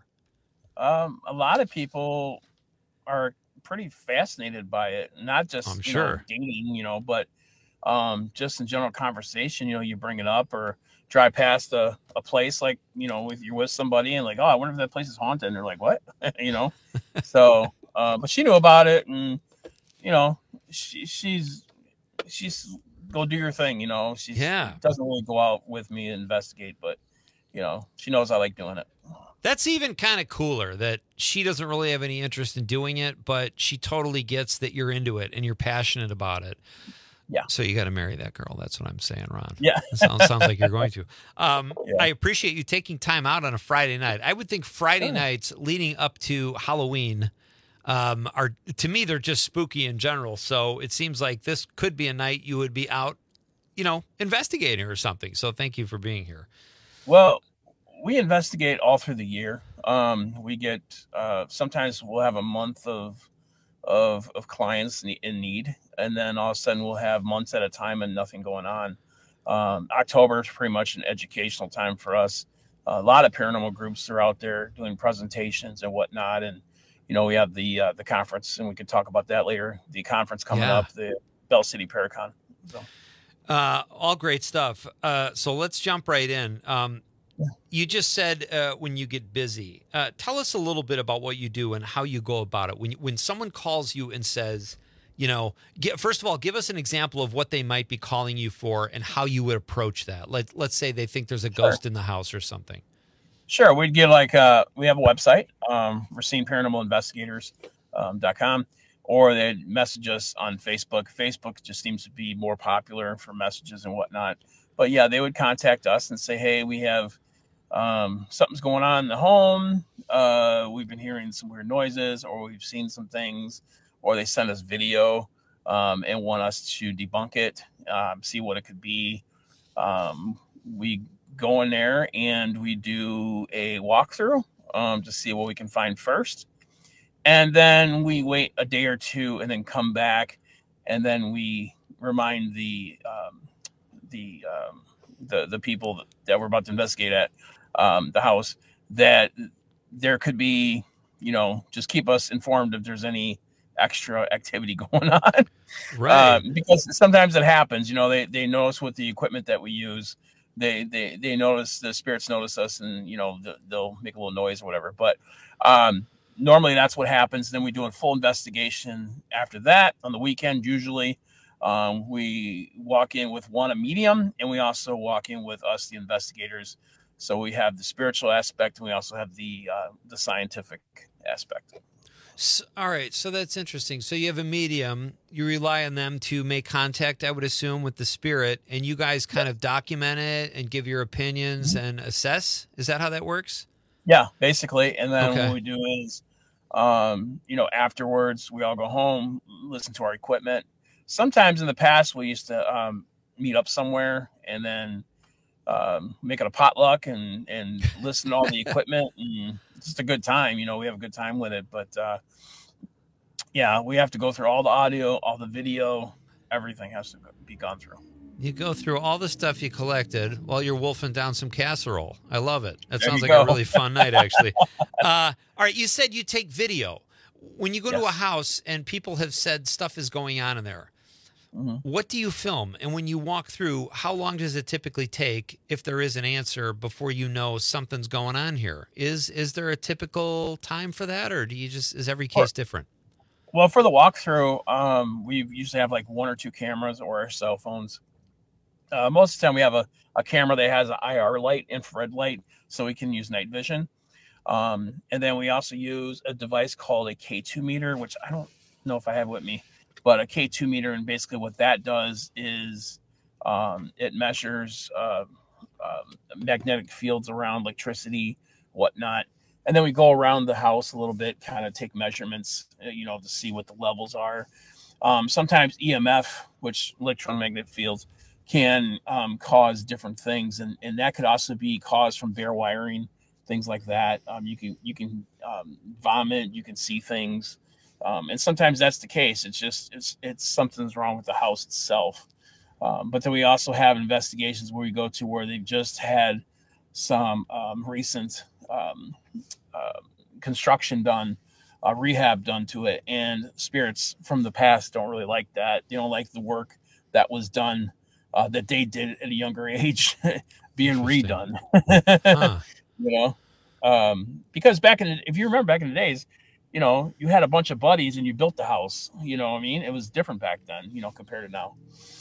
Speaker 4: Um, a lot of people are pretty fascinated by it. Not just
Speaker 12: I'm
Speaker 4: you
Speaker 12: sure.
Speaker 4: know, dating, you know, but um, just in general conversation. You know, you bring it up or drive past a, a place like, you know, if you're with somebody and like, oh, I wonder if that place is haunted. And they're like, what? you know? So, uh, but she knew about it and, you know, she, she's, she's go do your thing. You know, she
Speaker 12: yeah.
Speaker 4: doesn't really go out with me and investigate, but you know, she knows I like doing it.
Speaker 12: That's even kind of cooler that she doesn't really have any interest in doing it, but she totally gets that you're into it and you're passionate about it.
Speaker 4: Yeah.
Speaker 12: So you got to marry that girl. That's what I'm saying, Ron.
Speaker 4: Yeah.
Speaker 12: It sounds, sounds like you're going to. Um,
Speaker 4: Yeah.
Speaker 12: I appreciate you taking time out on a Friday night. I would think Friday nights leading up to Halloween um, are, to me, they're just spooky in general. So it seems like this could be a night you would be out, you know, investigating or something. So thank you for being here.
Speaker 4: Well, we investigate all through the year. Um, we get, uh, sometimes we'll have a month of, of, of clients in need. And then all of a sudden we'll have months at a time and nothing going on. Um, October is pretty much an educational time for us. A lot of paranormal groups are out there doing presentations and whatnot. And, you know, we have the, uh, the conference, and we can talk about that later. The conference coming
Speaker 12: Yeah.
Speaker 4: up, the Bell City Paracon. So.
Speaker 12: Uh, all great stuff. Uh, so let's jump right in. Um, you just said uh, when you get busy. Uh, tell us a little bit about what you do and how you go about it. When when someone calls you and says, you know, get, first of all, give us an example of what they might be calling you for and how you would approach that. Let, let's say they think there's a ghost in the house or something.
Speaker 4: Sure. We'd get like, uh, we have a website, um, racine paranormal investigators dot com, or they'd message us on Facebook. Facebook just seems to be more popular for messages and whatnot. But yeah, they would contact us and say, hey, we have um, something's going on in the home. Uh, we've been hearing some weird noises, or we've seen some things, or they send us video um, and want us to debunk it, um, see what it could be. Um, we go in there and we do a walkthrough um, to see what we can find first. And then we wait a day or two and then come back. And then we remind the, um, the, um, the, the people that we're about to investigate at um, the house that there could be, you know, just keep us informed if there's any extra activity going on.
Speaker 12: Right.
Speaker 4: Um, because sometimes it happens, you know, they, they notice with the equipment that we use, they, they, they notice, the spirits notice us, and, you know, they'll make a little noise or whatever. But um, normally that's what happens. Then we do a full investigation after that on the weekend. Usually um, we walk in with one, a medium, and we also walk in with us, the investigators. So we have the spiritual aspect, and we also have the, uh, the scientific aspect.
Speaker 12: So, all right, so that's interesting. So you have a medium, you rely on them to make contact, I would assume, with the spirit, and you guys kind of document it and give your opinions and assess. Is that how that works?
Speaker 4: Yeah, basically. And then
Speaker 12: Okay.
Speaker 4: what we do is, um, you know, afterwards we all go home, listen to our equipment. Sometimes in the past we used to um, meet up somewhere and then um, make it a potluck and and listen to all the equipment, and it's just a good time. You know, we have a good time with it. But uh, yeah, we have to go through all the audio, all the video, everything has to be gone through.
Speaker 12: You go through all the stuff you collected while you're wolfing down some casserole. I love it. That
Speaker 4: There
Speaker 12: sounds
Speaker 4: you
Speaker 12: like a
Speaker 4: go.
Speaker 12: really fun night, actually. Uh, all right, you said you take video. When you go to a house and people have said stuff is going on in there,
Speaker 4: Mm-hmm.
Speaker 12: what do you film? And when you walk through, how long does it typically take, if there is an answer, before you know something's going on here? Is is there a typical time for that, or do you just is every case different?
Speaker 4: Well, for the walkthrough, um, we usually have like one or two cameras or our cell phones. Uh, most of the time, we have a, a camera that has an I R light, infrared light, so we can use night vision. Um, and then we also use a device called a K two meter, which I don't know if I have with me, but a K two meter. And basically what that does is um, it measures uh, um, magnetic fields around electricity, whatnot. And then we go around the house a little bit, kind of take measurements, uh, you know, to see what the levels are. Um, sometimes E M F, which electromagnetic fields, can um, cause different things, and, and that could also be caused from bare wiring, things like that. Um, you can you can um, vomit, you can see things, um, and sometimes that's the case. It's just it's it's something's wrong with the house itself. Um, but then we also have investigations where we go to where they've just had some um, recent um, uh, construction done, uh, rehab done to it, and spirits from the past don't really like that. They don't like the work that was done. Uh, that they did at a younger age being redone,
Speaker 12: Huh.
Speaker 4: you know, um, because back in the, if you remember back in the days, you know, you had a bunch of buddies and you built the house, you know what I mean? It was different back then, you know, compared to now.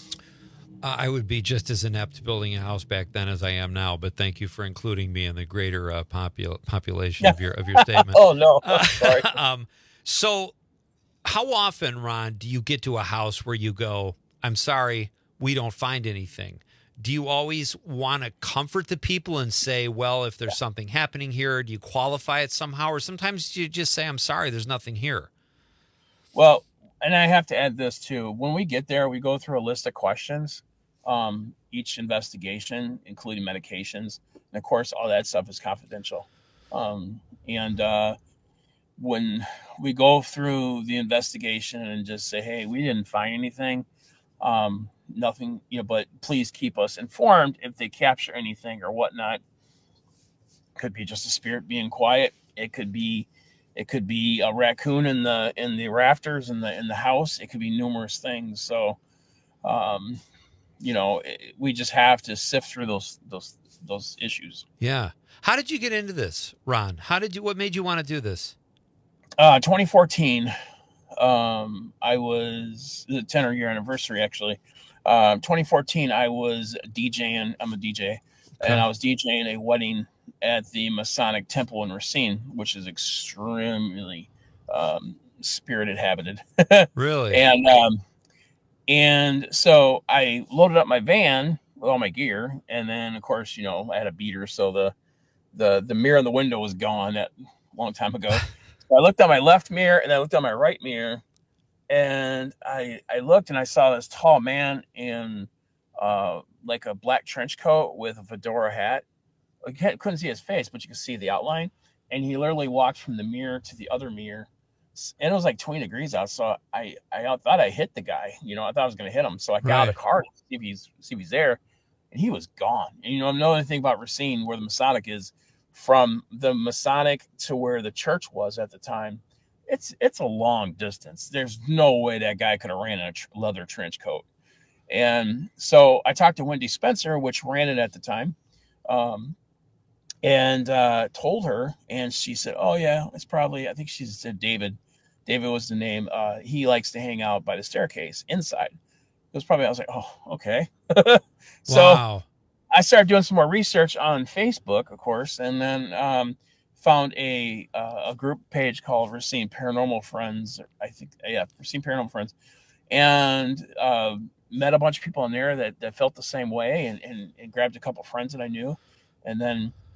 Speaker 12: Uh, I would be just as inept building a house back then as I am now, but thank you for including me in the greater uh, popul- population
Speaker 4: Yeah.
Speaker 12: of your of your statement.
Speaker 4: Oh, no.
Speaker 12: Uh,
Speaker 4: Sorry.
Speaker 12: um, so, how often, Ron, do you get to a house where you go, "I'm sorry, we don't find anything"? Do you always want to comfort the people and say, "Well, if there's something happening here," do you qualify it somehow, or sometimes you just say, "I'm sorry, there's nothing here"?
Speaker 4: Well, and I have to add this too. When we get there, we go through a list of questions, um, each investigation, including medications. And of course, all that stuff is confidential. Um, and uh, when we go through the investigation and just say, "Hey, we didn't find anything, um, nothing, you know, but please keep us informed if they capture anything or whatnot." Could be just a spirit being quiet. It could be It could be a raccoon in the in the rafters in the in the house. It could be numerous things. So, um, you know, it, we just have to sift through those those those issues.
Speaker 12: Yeah. How did you get into this, Ron? How did you? What made you want to do this?
Speaker 4: Uh, twenty fourteen. Um, I was the ten year anniversary actually. Um, twenty fourteen. I was DJing. I'm a D J,
Speaker 12: Okay.
Speaker 4: and I was DJing a wedding at the Masonic Temple in Racine, which is extremely um, spirit inhabited.
Speaker 12: Really?
Speaker 4: And um, and so I loaded up my van with all my gear, and then of course, you know, I had a beater, so the the the mirror in the window was gone that a long time ago. So I looked at my left mirror and I looked at my right mirror, and I I looked and I saw this tall man in uh, like a black trench coat with a fedora hat. I can't- couldn't see his face, but you could see the outline. And he literally walked from the mirror to the other mirror, S- and it was like twenty degrees out. So I I thought I hit the guy. You know, I thought I was going to hit him. So I got out of the car to see if he's see if he's there, and he was gone. And you know, another thing about Racine, where the Masonic is, from the Masonic to where the church was at the time, it's it's a long distance. There's no way that guy could have ran in a tr- leather trench coat. And so I talked to Wendy Spencer, which ran it at the time, um, and uh, told her, and she said, "Oh yeah, it's probably." I think she said David. David was the name. Uh, he likes to hang out by the staircase inside. It was probably. I was like, "Oh, okay." So
Speaker 12: Wow.
Speaker 4: I started doing some more research on Facebook, of course, and then um, found a uh, a group page called Racine Paranormal Friends. I think, yeah, Racine Paranormal Friends, and uh, met a bunch of people in there that, that felt the same way, and, and, and grabbed a couple friends that I knew, and then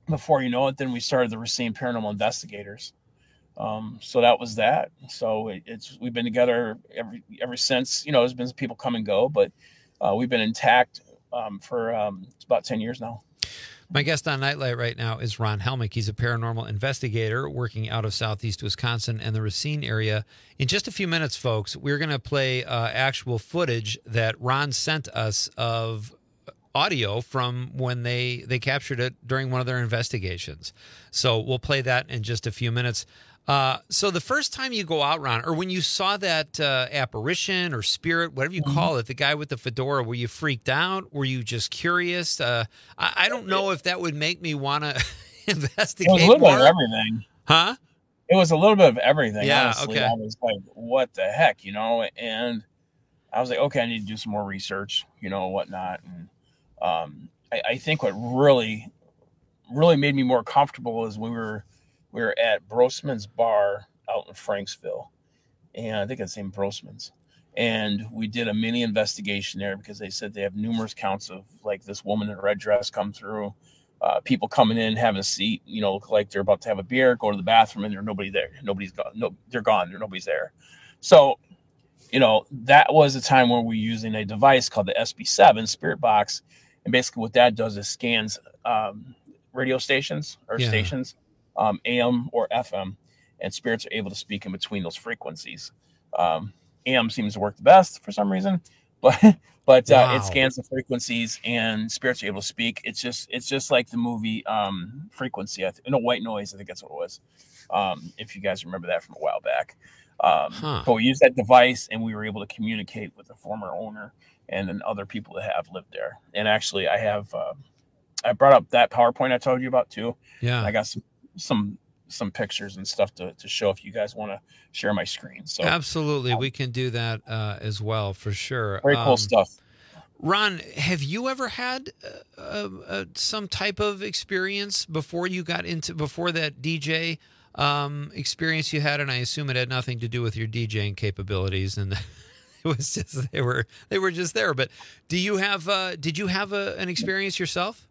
Speaker 4: before you know it, then we started the Racine Paranormal Investigators. Um, so that was that. So it, it's we've been together every ever since. You know, there's been people come and go, but uh, we've been intact um, for um, it's about ten years now.
Speaker 12: My guest on Nightlight right now is Ron Helmick. He's a paranormal investigator working out of Southeast Wisconsin and the Racine area. In just a few minutes, folks, we're going to play uh, actual footage that Ron sent us of audio from when they, they captured it during one of their investigations. So we'll play that in just a few minutes. Uh, so the first time you go out, Ron, or when you saw that uh, apparition or spirit, whatever you call it, the guy with the fedora, were you freaked out? Were you just curious? Uh, I, I don't know if that would make me want to investigate
Speaker 4: more. It was a little
Speaker 12: more.
Speaker 4: bit of everything.
Speaker 12: Huh?
Speaker 4: It was a little bit of everything.
Speaker 12: Yeah,
Speaker 4: honestly.
Speaker 12: okay.
Speaker 4: I was like, what the heck, you know? And I was like, okay, I need to do some more research, you know, whatnot. And um, I, I think what really, really made me more comfortable is we were We were at Brosman's Bar out in Franksville, and I think it's named Brosman's. And we did a mini investigation there because they said they have numerous counts of like this woman in a red dress come through, uh, people coming in, having a seat, you know, look like they're about to have a beer, go to the bathroom, and there's nobody there. Nobody's gone. No, they're gone. There, nobody's there. So, you know, that was a time where we were using a device called the S B seven Spirit Box, and basically what that does is scans um, radio stations or
Speaker 12: Yeah.
Speaker 4: stations. Um, A M or F M, and spirits are able to speak in between those frequencies. Um, A M seems to work the best for some reason, but but uh,
Speaker 12: Wow.
Speaker 4: it scans the frequencies and spirits are able to speak. It's just it's just like the movie um, Frequency, I th- no White Noise, I think that's what it was. Um, if you guys remember that from a while back, um,
Speaker 12: Huh.
Speaker 4: but we used that device and we were able to communicate with the former owner and then other people that have lived there. And actually, I have uh, I brought up that PowerPoint I told you about too.
Speaker 12: Yeah.
Speaker 4: I got some. some some pictures and stuff to, to show if you guys want to share my screen. So
Speaker 12: Absolutely. We can do that uh, as well, for sure.
Speaker 4: very cool
Speaker 12: Um,
Speaker 4: stuff.
Speaker 12: Ron, have you ever had uh, uh, uh, some type of experience before you got into, before that D J um, experience you had? And I assume it had nothing to do with your DJing capabilities, and it was just, they were, they were just there. But do you have, uh, did you have a, an experience yourself?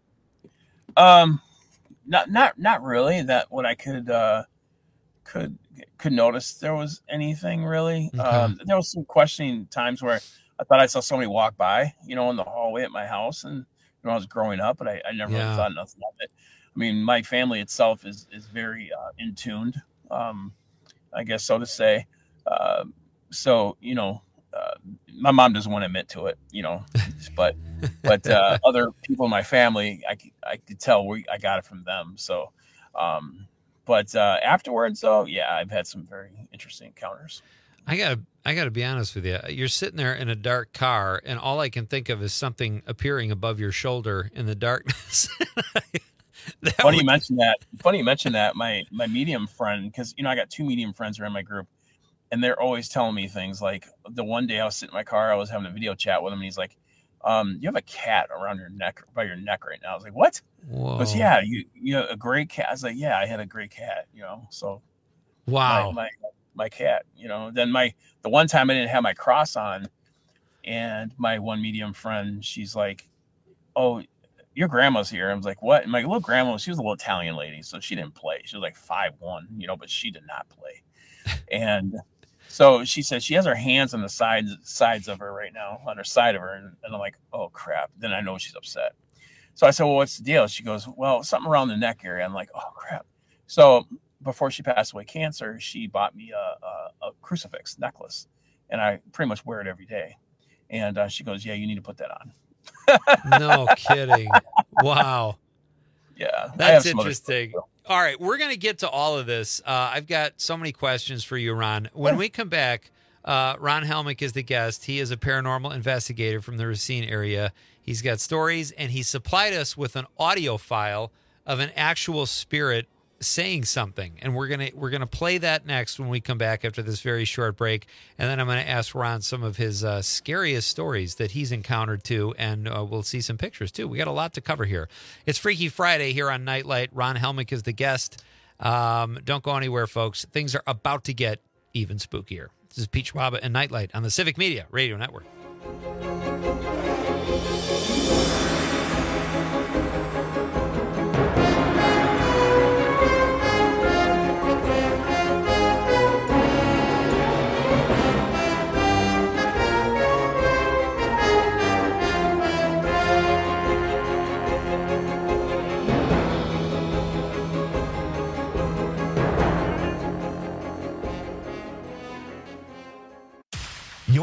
Speaker 4: Um, not, not, not really that what I could, uh, could, could notice there was anything really.
Speaker 12: Okay.
Speaker 4: Um, there was some questioning times where I thought I saw somebody walk by, you know, in the hallway at my house. And when I was growing up, but I, I never
Speaker 12: Yeah.
Speaker 4: really thought nothing of it. I mean, my family itself is, is very, uh, in tuned, um, I guess so to say. Uh, so, you know, uh, my mom doesn't want to admit to it, you know, but, but, uh, other people in my family, I could, I could tell we, I got it from them. So, um, but, uh, afterwards though, yeah, I've had some very interesting encounters.
Speaker 12: I gotta, I gotta be honest with you. You're sitting there in a dark car, and all I can think of is something appearing above your shoulder in the darkness. That
Speaker 4: Funny
Speaker 12: would-
Speaker 4: you mentioned that. Funny you mentioned that. My my medium friend, because you know I got two medium friends around my group, and they're always telling me things like the one day I was sitting in my car, I was having a video chat with him, and he's like, um, "You have a cat around your neck, by your neck right now." I was like, "What?"
Speaker 12: Whoa.
Speaker 4: He goes, "Yeah, you you know, a gray cat." I was like, "Yeah, I had a gray cat," you know. So
Speaker 12: Wow.
Speaker 4: my, my my cat, you know. Then my the one time I didn't have my cross on, and my one medium friend, she's like, "Oh, your grandma's here." I was like, "What?" And my little grandma, she was a little Italian lady, so she didn't play. She was like five one, you know, but she did not play. And so she said she has her hands on the sides sides of her right now, on her side of her, and, and I'm like, "Oh crap!" Then I know she's upset. So I said, "Well, what's the deal?" She goes, "Well, something around the neck area." I'm like, "Oh crap!" So before she passed away cancer, she bought me a, a, a crucifix necklace, and I pretty much wear it every day. And uh, she goes, "Yeah, you need to put that on."
Speaker 12: No kidding. Wow.
Speaker 4: Yeah, I have
Speaker 12: That's
Speaker 4: some other
Speaker 12: interesting. All right, we're going to get to all of this. Uh, I've got so many questions for you, Ron. When we come back, uh, Ron Helmick is the guest. He is a paranormal investigator from the Racine area. He's got stories, and he supplied us with an audio file of an actual spirit saying something, and we're gonna we're gonna play that next when we come back after this very short break, and then I'm gonna ask Ron some of his uh, scariest stories that he's encountered too, and uh, we'll see some pictures too. We got a lot to cover here. It's Freaky Friday here on Nightlight. Ron Helmick is the guest. Um, don't go anywhere, folks. Things are about to get even spookier. This is Pete Schwaba and Nightlight on the Civic Media Radio Network.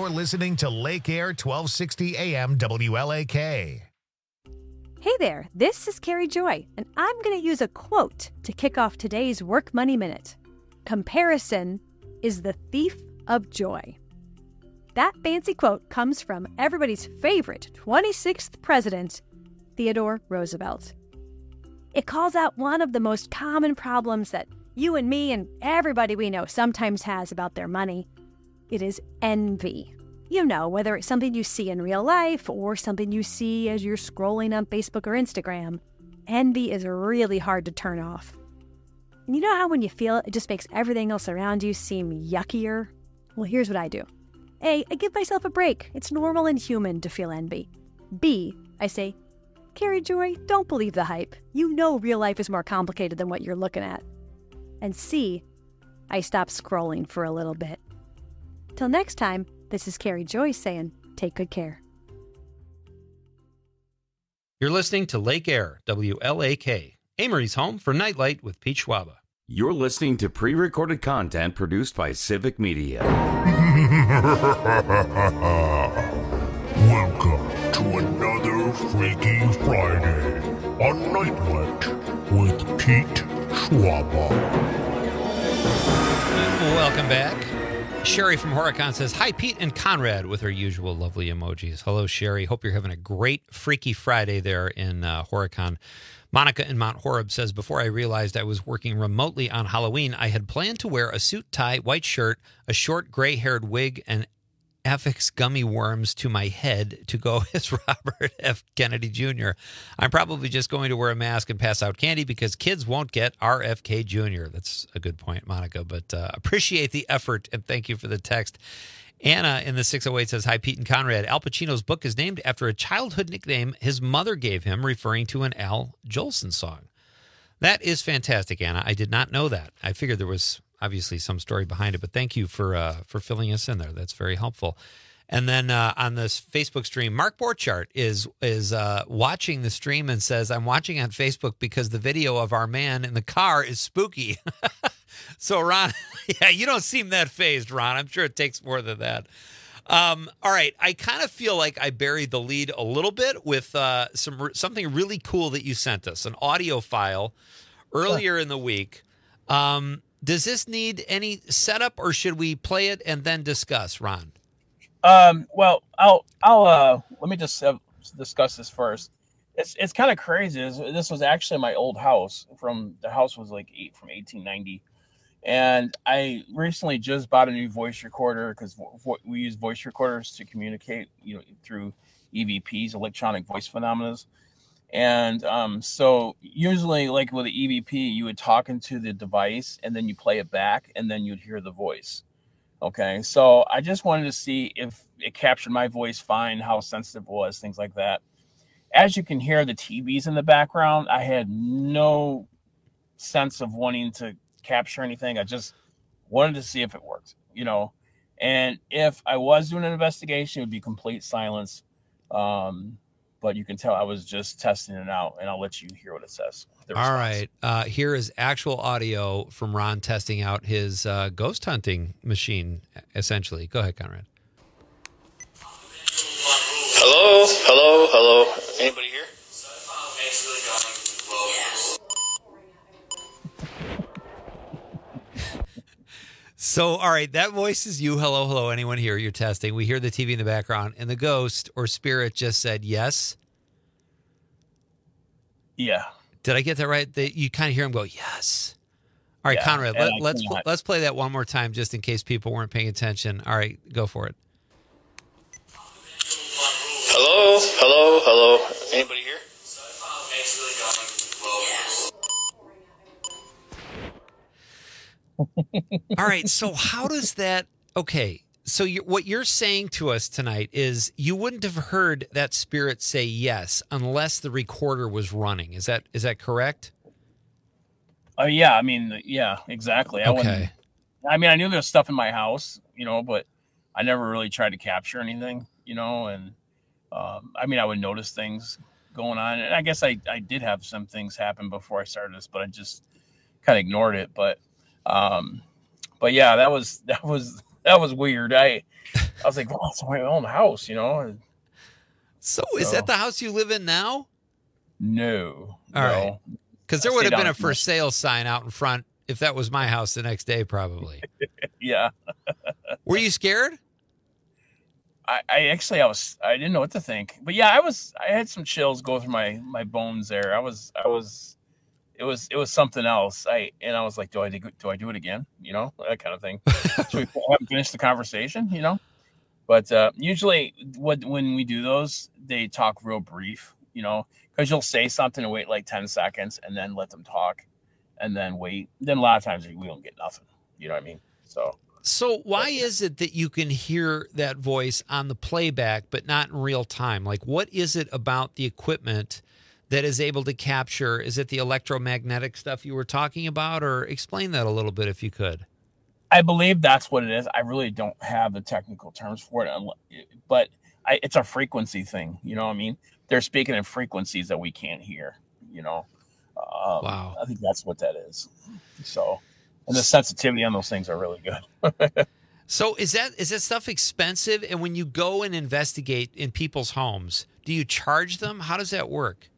Speaker 6: You're listening to Lake Air twelve sixty A M W L A K.
Speaker 5: Hey there, this is Carrie Joy, and I'm going to use a quote to kick off today's Work Money Minute. Comparison is the thief of joy. That fancy quote comes from everybody's favorite twenty-sixth president, Theodore Roosevelt. It calls out one of the most common problems that you and me and everybody we know sometimes has about their money. It is envy. You know, whether it's something you see in real life or something you see as you're scrolling on Facebook or Instagram, envy is really hard to turn off. And you know how when you feel it, it just makes everything else around you seem yuckier? Well, here's what I do. A, I give myself a break. It's normal and human to feel envy. B, I say, Carrie Joy, don't believe the hype. You know real life is more complicated than what you're looking at. And C, I stop scrolling for a little bit. Till next time, this is Carrie Joy saying, take good care.
Speaker 12: You're listening to Lake Air, W L A K, Amory's home for Nightlight with Pete Schwaba.
Speaker 1: You're listening to pre-recorded content produced by Civic Media.
Speaker 7: Welcome to another Freaky Friday on Nightlight with Pete Schwaba.
Speaker 12: Welcome back. Sherry from Horicon says, hi, Pete and Conrad, with her usual lovely emojis. Hello, Sherry. Hope you're having a great Freaky Friday there in uh, Horicon. Monica in Mount Horeb says, before I realized I was working remotely on Halloween, I had planned to wear a suit, tie, white shirt, a short gray-haired wig, and Affix gummy worms to my head to go as Robert F. Kennedy Junior I'm probably just going to wear a mask and pass out candy because kids won't get R F K Junior That's a good point, Monica, but uh, appreciate the effort and thank you for the text. Anna in the six oh eight says, hi, Pete and Conrad. Al Pacino's book is named after a childhood nickname his mother gave him, referring to an Al Jolson song. That is fantastic, Anna. I did not know that. I figured there was obviously some story behind it, but thank you for uh, for filling us in there. That's very helpful. And then uh, on this Facebook stream, Mark Borchardt is is uh, watching the stream and says, I'm watching on Facebook because the video of our man in the car is spooky. So, Ron, yeah, you don't seem that phased, Ron. I'm sure it takes more than that. Um, all right, I kind of feel like I buried the lead a little bit with uh, some something really cool that you sent us, an audio file earlier in the week. Um Does this need any setup, or should we play it and then discuss, Ron?
Speaker 4: Um, well, I'll I'll uh, let me just uh, discuss this first. It's it's kind of crazy. This was actually my old house. From the house was like eight from eighteen ninety, and I recently just bought a new voice recorder because vo- we use voice recorders to communicate, you know, through E V Ps, electronic voice phenomena. And um, so usually, like with the E V P, you would talk into the device and then you play it back and then you'd hear the voice. Okay, so I just wanted to see if it captured my voice fine, how sensitive it was, things like that. As you can hear the T Vs in the background, I had no sense of wanting to capture anything. I just wanted to see if it worked, you know. And if I was doing an investigation, it would be complete silence. Um, But you can tell I was just testing it out, and I'll let you hear what it says.
Speaker 12: All right. Uh, here is actual audio from Ron testing out his uh, ghost hunting machine, essentially. Go ahead, Conrad.
Speaker 8: Hello? Hello? Hello? Anybody here?
Speaker 12: So, all right, that voice is you. Hello, hello, anyone here? You're testing. We hear the T V in the background, and the ghost or spirit just said yes.
Speaker 4: Yeah.
Speaker 12: Did I get that right? That you kind of hear him go, yes. All right,
Speaker 4: Yeah,
Speaker 12: Conrad,
Speaker 4: and
Speaker 12: let,
Speaker 4: I
Speaker 12: let's
Speaker 4: cannot-
Speaker 12: let's play that one more time just in case people weren't paying attention. All right, go for it.
Speaker 8: Hello? Hello? Hello? Anybody here?
Speaker 12: All right, so how does that? Okay, so you, what you're saying to us tonight is you wouldn't have heard that spirit say yes unless the recorder was running. Is that is that correct?
Speaker 4: Oh, yeah. I mean, yeah, exactly. I
Speaker 12: Okay.
Speaker 4: wouldn't- I mean, I knew there was stuff in my house, you know, but I never really tried to capture anything, you know, and um, I mean, I would notice things going on. And I guess I, I did have some things happen before I started this, but I just kind of ignored it. But, um, but yeah, that was, that was, that was weird. I, I was like, well, it's my own house, you know.
Speaker 12: So, so is that the house you live in now?
Speaker 4: No.
Speaker 12: All
Speaker 4: no.
Speaker 12: right. Because there
Speaker 4: I
Speaker 12: would
Speaker 4: stay
Speaker 12: have been
Speaker 4: down
Speaker 12: a for sale sign out in front if that was my house the next day, probably.
Speaker 4: Yeah.
Speaker 12: Were you scared?
Speaker 4: I, I actually I was I didn't know what to think, but yeah, I was I had some chills go through my my bones there. I was I was it was it was something else. I and I was like, do I do, do I do it again? You know, that kind of thing. Should we haven't finished the conversation? You know, but uh, usually what when we do those, they talk real brief. You know, because you'll say something and wait like ten seconds and then let them talk, and then wait. Then a lot of times we don't get nothing. You know what I mean? So.
Speaker 12: So why is it that you can hear that voice on the playback, but not in real time? Like, what is it about the equipment that is able to capture? Is it the electromagnetic stuff you were talking about, or explain that a little bit if you could?
Speaker 4: I believe that's what it is. I really don't have the technical terms for it, but I, it's a frequency thing. You know what I mean? They're speaking in frequencies that we can't hear, you know? Um,
Speaker 12: wow.
Speaker 4: I think that's what that is. So... And the sensitivity on those things are really good.
Speaker 12: So is that is that stuff expensive? And when you go and investigate in people's homes, do you charge them? How does that work?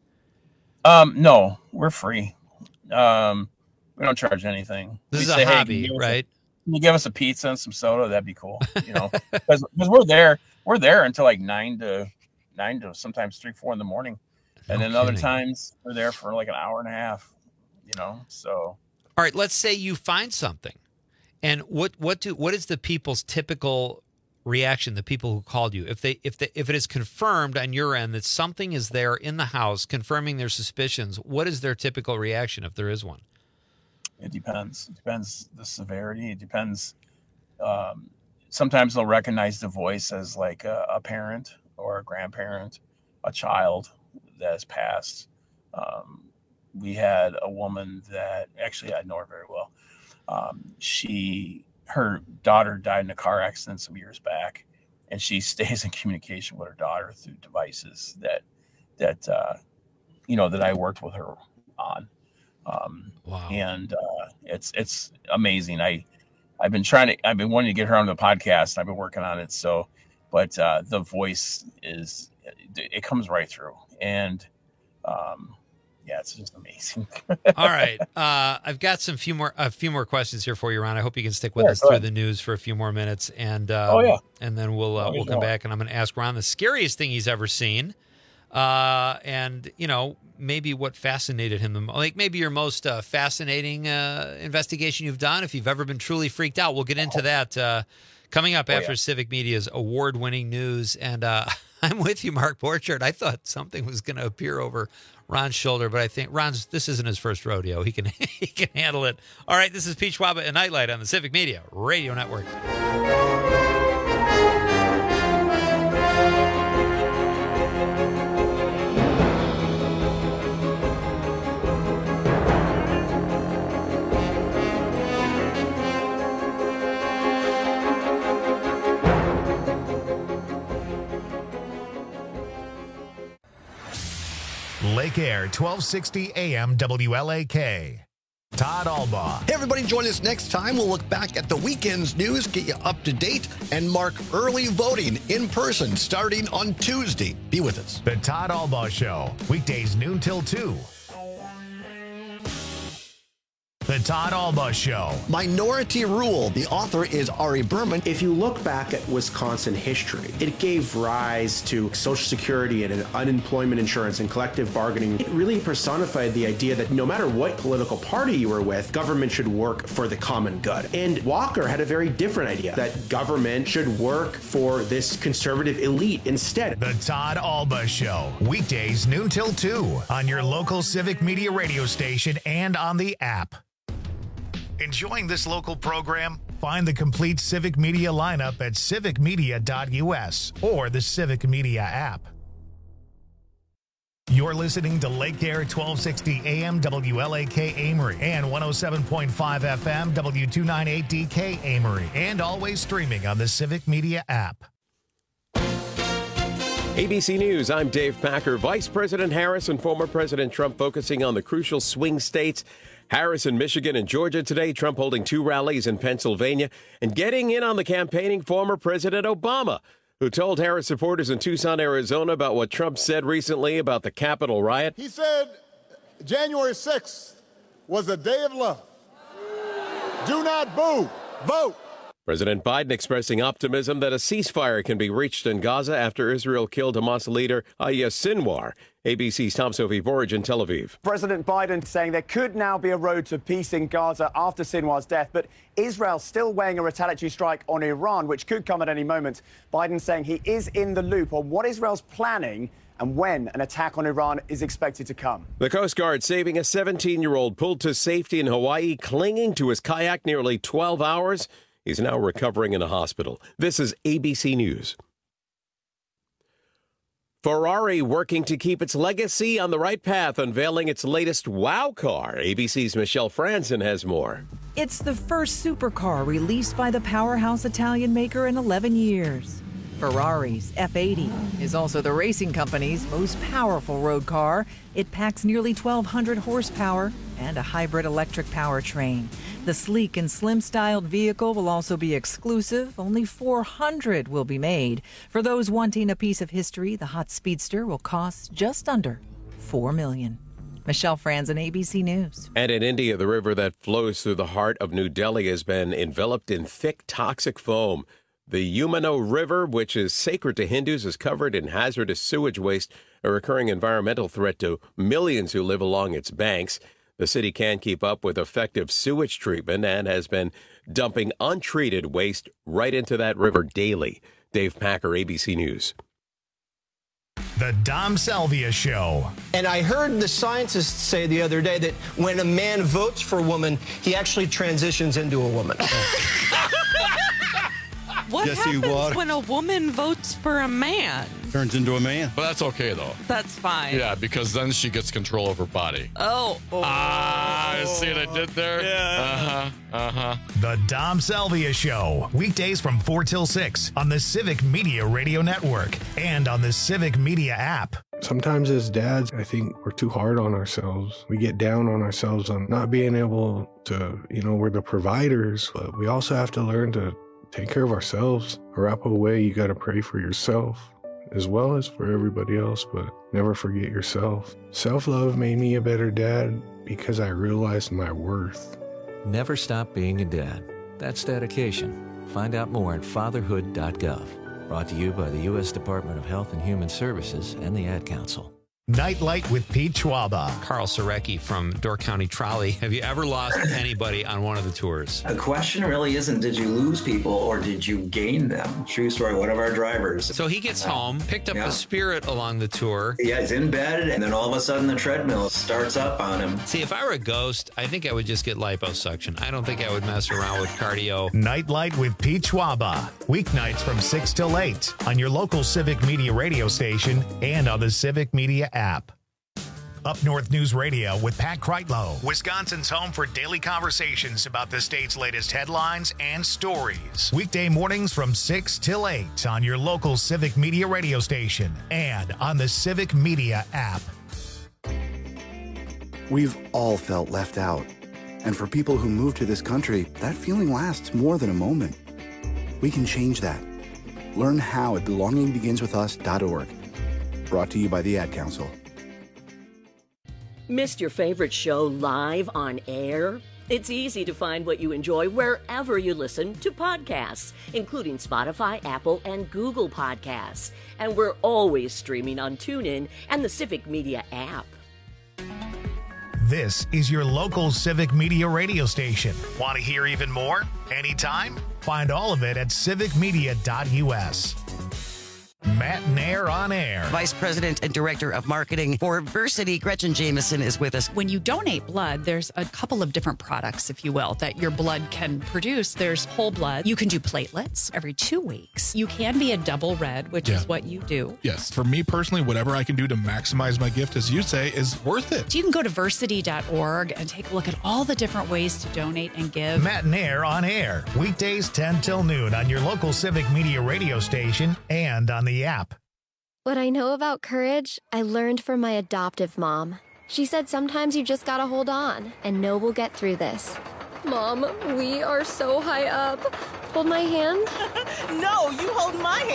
Speaker 4: Um, no, we're free. Um, we don't charge anything.
Speaker 12: This
Speaker 4: we
Speaker 12: is
Speaker 4: say,
Speaker 12: a
Speaker 4: hey,
Speaker 12: hobby,
Speaker 4: can you
Speaker 12: right?
Speaker 4: A, can you give us a pizza and some soda? That'd be cool. You know, because we're there. We're there until like nine to nine to sometimes three, four in the morning, and
Speaker 12: No
Speaker 4: then other
Speaker 12: kidding.
Speaker 4: times we're there for like an hour and a half. You know, so.
Speaker 12: All right, let's say you find something. And what what do what is the people's typical reaction, the people who called you? If they if they, if it is confirmed on your end that something is there in the house confirming their suspicions, what is their typical reaction if there is one?
Speaker 4: It depends. It depends the severity. It depends. Um, sometimes they'll recognize the voice as like a, a parent or a grandparent, a child that has passed. Um, we had a woman that actually I know her very well. Um, she, her daughter died in a car accident some years back, and she stays in communication with her daughter through devices that, that, uh, you know, that I worked with her on. Um,
Speaker 12: wow.
Speaker 4: And, uh, it's, it's amazing. I, I've been trying to, I've been wanting to get her on the podcast. I've been working on it. So, but, uh, the voice is, it, it comes right through. And, um, yeah, it's just amazing.
Speaker 12: All right, uh, I've got some few more a few more questions here for you, Ron. I hope you can stick with
Speaker 4: Yeah,
Speaker 12: us
Speaker 4: go
Speaker 12: through
Speaker 4: ahead.
Speaker 12: the news for a few more minutes, and um,
Speaker 4: Oh, yeah.
Speaker 12: and then we'll uh,
Speaker 4: Oh,
Speaker 12: we'll
Speaker 4: yeah.
Speaker 12: come back, and I'm going to ask Ron the scariest thing he's ever seen, uh, and you know maybe what fascinated him the most, like maybe your most uh, fascinating uh, investigation you've done. If you've ever been truly freaked out, we'll get into that uh, coming up
Speaker 4: Oh,
Speaker 12: after
Speaker 4: yeah.
Speaker 12: Civic Media's award-winning news. And uh, I'm with you, Mark Borchardt. I thought something was going to appear over Ron's shoulder, but I think Ron's, this isn't his first rodeo. He can he can handle it. All right, this is Pete Schwaba and Nightlight on the Civic Media Radio Network.
Speaker 6: Lake Air, twelve sixty A M W L A K. Todd Albaugh.
Speaker 9: Hey, everybody, join us next time. We'll look back at the weekend's news, get you up to date, and mark early voting in person starting on Tuesday. Be with us.
Speaker 6: The Todd Albaugh Show, weekdays noon till two. The Todd Albaugh Show.
Speaker 9: Minority Rule. The author is Ari Berman.
Speaker 10: If you look back at Wisconsin history, it gave rise to Social Security and unemployment insurance and collective bargaining. It really personified the idea that no matter what political party you were with, government should work for the common good. And Walker had a very different idea, that government should work for this conservative elite instead.
Speaker 6: The Todd Albaugh Show, weekdays noon till two on your local Civic Media radio station and on the app. Enjoying this local program? Find the complete Civic Media lineup at civic media dot U S or the Civic Media app. You're listening to Lake Air twelve sixty A M W L A K Amory and one oh seven point five F M W two ninety-eight D K Amory, and always streaming on the Civic Media app.
Speaker 11: A B C News, I'm Dave Packer. Vice President Harris and former President Trump focusing on the crucial swing states. Harris in Michigan and Georgia today, Trump holding two rallies in Pennsylvania, and getting in on the campaigning former President Obama, who told Harris supporters in Tucson, Arizona about what Trump said recently about the Capitol riot.
Speaker 14: He said January sixth was a day of love. Do not boo, vote.
Speaker 11: President Biden expressing optimism that a ceasefire can be reached in Gaza after Israel killed Hamas leader Yahya Sinwar. A B C's Tom Sophie-Borge in Tel Aviv.
Speaker 15: President Biden saying there could now be a road to peace in Gaza after Sinwar's death, but Israel still weighing a retaliatory strike on Iran, which could come at any moment. Biden saying he is in the loop on what Israel's planning and when an attack on Iran is expected to come.
Speaker 11: The Coast Guard saving a seventeen-year-old pulled to safety in Hawaii, clinging to his kayak nearly twelve hours. He's now recovering in a hospital. This is A B C News. Ferrari working to keep its legacy on the right path, unveiling its latest wow car. A B C's Michelle Franzen has more.
Speaker 16: It's the first supercar released by the powerhouse Italian maker in eleven years. Ferrari's F eighty is also the racing company's most powerful road car. It packs nearly twelve hundred horsepower and a hybrid electric powertrain. The sleek and slim-styled vehicle will also be exclusive. Only four hundred will be made. For those wanting a piece of history, the hot speedster will cost just under four million dollars. Michelle Franzen, A B C News.
Speaker 11: And in India, the river that flows through the heart of New Delhi has been enveloped in thick, toxic foam. The Yamuna River, which is sacred to Hindus, is covered in hazardous sewage waste, a recurring environmental threat to millions who live along its banks. The city can't keep up with effective sewage treatment and has been dumping untreated waste right into that river daily. Dave Packer, A B C News.
Speaker 6: The Dom Salvia Show.
Speaker 17: And I heard the scientists say the other day that when a man votes for a woman, he actually transitions into a woman.
Speaker 19: What
Speaker 17: Yes, he
Speaker 19: happens
Speaker 17: was.
Speaker 19: when a woman votes for a man?
Speaker 20: Turns into a man.
Speaker 21: But that's okay, though.
Speaker 19: That's fine.
Speaker 21: Yeah, because then she gets control of her body.
Speaker 19: Oh. oh.
Speaker 21: Ah, you see what I did there?
Speaker 19: Yeah.
Speaker 21: Uh-huh, uh-huh.
Speaker 6: The Dom Salvia Show. Weekdays from four till six on the Civic Media Radio Network and on the Civic Media app.
Speaker 22: Sometimes as dads, I think we're too hard on ourselves. We get down on ourselves on not being able to, you know, we're the providers, but we also have to learn to take care of ourselves. Arapaho way, you got to pray for yourself as well as for everybody else, but never forget yourself. Self-love made me a better dad because I realized my worth.
Speaker 23: Never stop being a dad. That's dedication. Find out more at fatherhood dot gov. Brought to you by the U S Department of Health and Human Services and the Ad Council.
Speaker 6: Nightlight with Pete Schwaba.
Speaker 12: Carl Sarecki from Door County Trolley. Have you ever lost anybody on one of the tours?
Speaker 13: The question really isn't did you lose people or did you gain them? True story, one of our drivers.
Speaker 12: So he gets home, picked up
Speaker 13: yeah.
Speaker 12: a Spirit along the tour.
Speaker 13: Yeah, he's in bed, and then all of a sudden the treadmill starts up on him.
Speaker 12: See, if I were a ghost, I think I would just get liposuction. I don't think I would mess around with cardio.
Speaker 6: Nightlight with Pete Schwaba. Weeknights from six till eight on your local Civic Media radio station and on the Civic Media app. Up North News Radio with Pat Kreitlow, Wisconsin's home for daily conversations about the state's latest headlines and stories. Weekday mornings from six till eight on your local Civic Media radio station and on the Civic Media app.
Speaker 24: We've all felt left out. And for people who move to this country, that feeling lasts more than a moment. We can change that. Learn how at belonging begins with us dot org. Brought to you by the Ad Council.
Speaker 3: Missed your favorite show live on air? It's easy to find what you enjoy wherever you listen to podcasts, including Spotify, Apple, and Google Podcasts. And we're always streaming on TuneIn and the Civic Media app.
Speaker 6: This is your local Civic Media radio station. Want to hear even more? Anytime? Find all of it at civic media dot u s. Matt Nair on air.
Speaker 26: Vice President and Director of Marketing for Versity, Gretchen Jameson, is with us.
Speaker 27: When you donate blood, there's a couple of different products, if you will, that your blood can produce. There's whole blood. You can do platelets every two weeks. You can be a double red, which
Speaker 34: Yeah.
Speaker 27: is what you do.
Speaker 34: Yes. For me personally, whatever I can do to maximize my gift, as you say, is worth it.
Speaker 27: So you can go to versity dot org and take a look at all the different ways to donate and give.
Speaker 6: Matt Nair on air. Weekdays ten till noon on your local Civic Media radio station and on the app.
Speaker 1: What I know about courage, I learned from my adoptive mom. She said sometimes you just gotta hold on and know we'll get through this. Mom, we are so high up. Hold my hand.
Speaker 2: No, you hold my hand.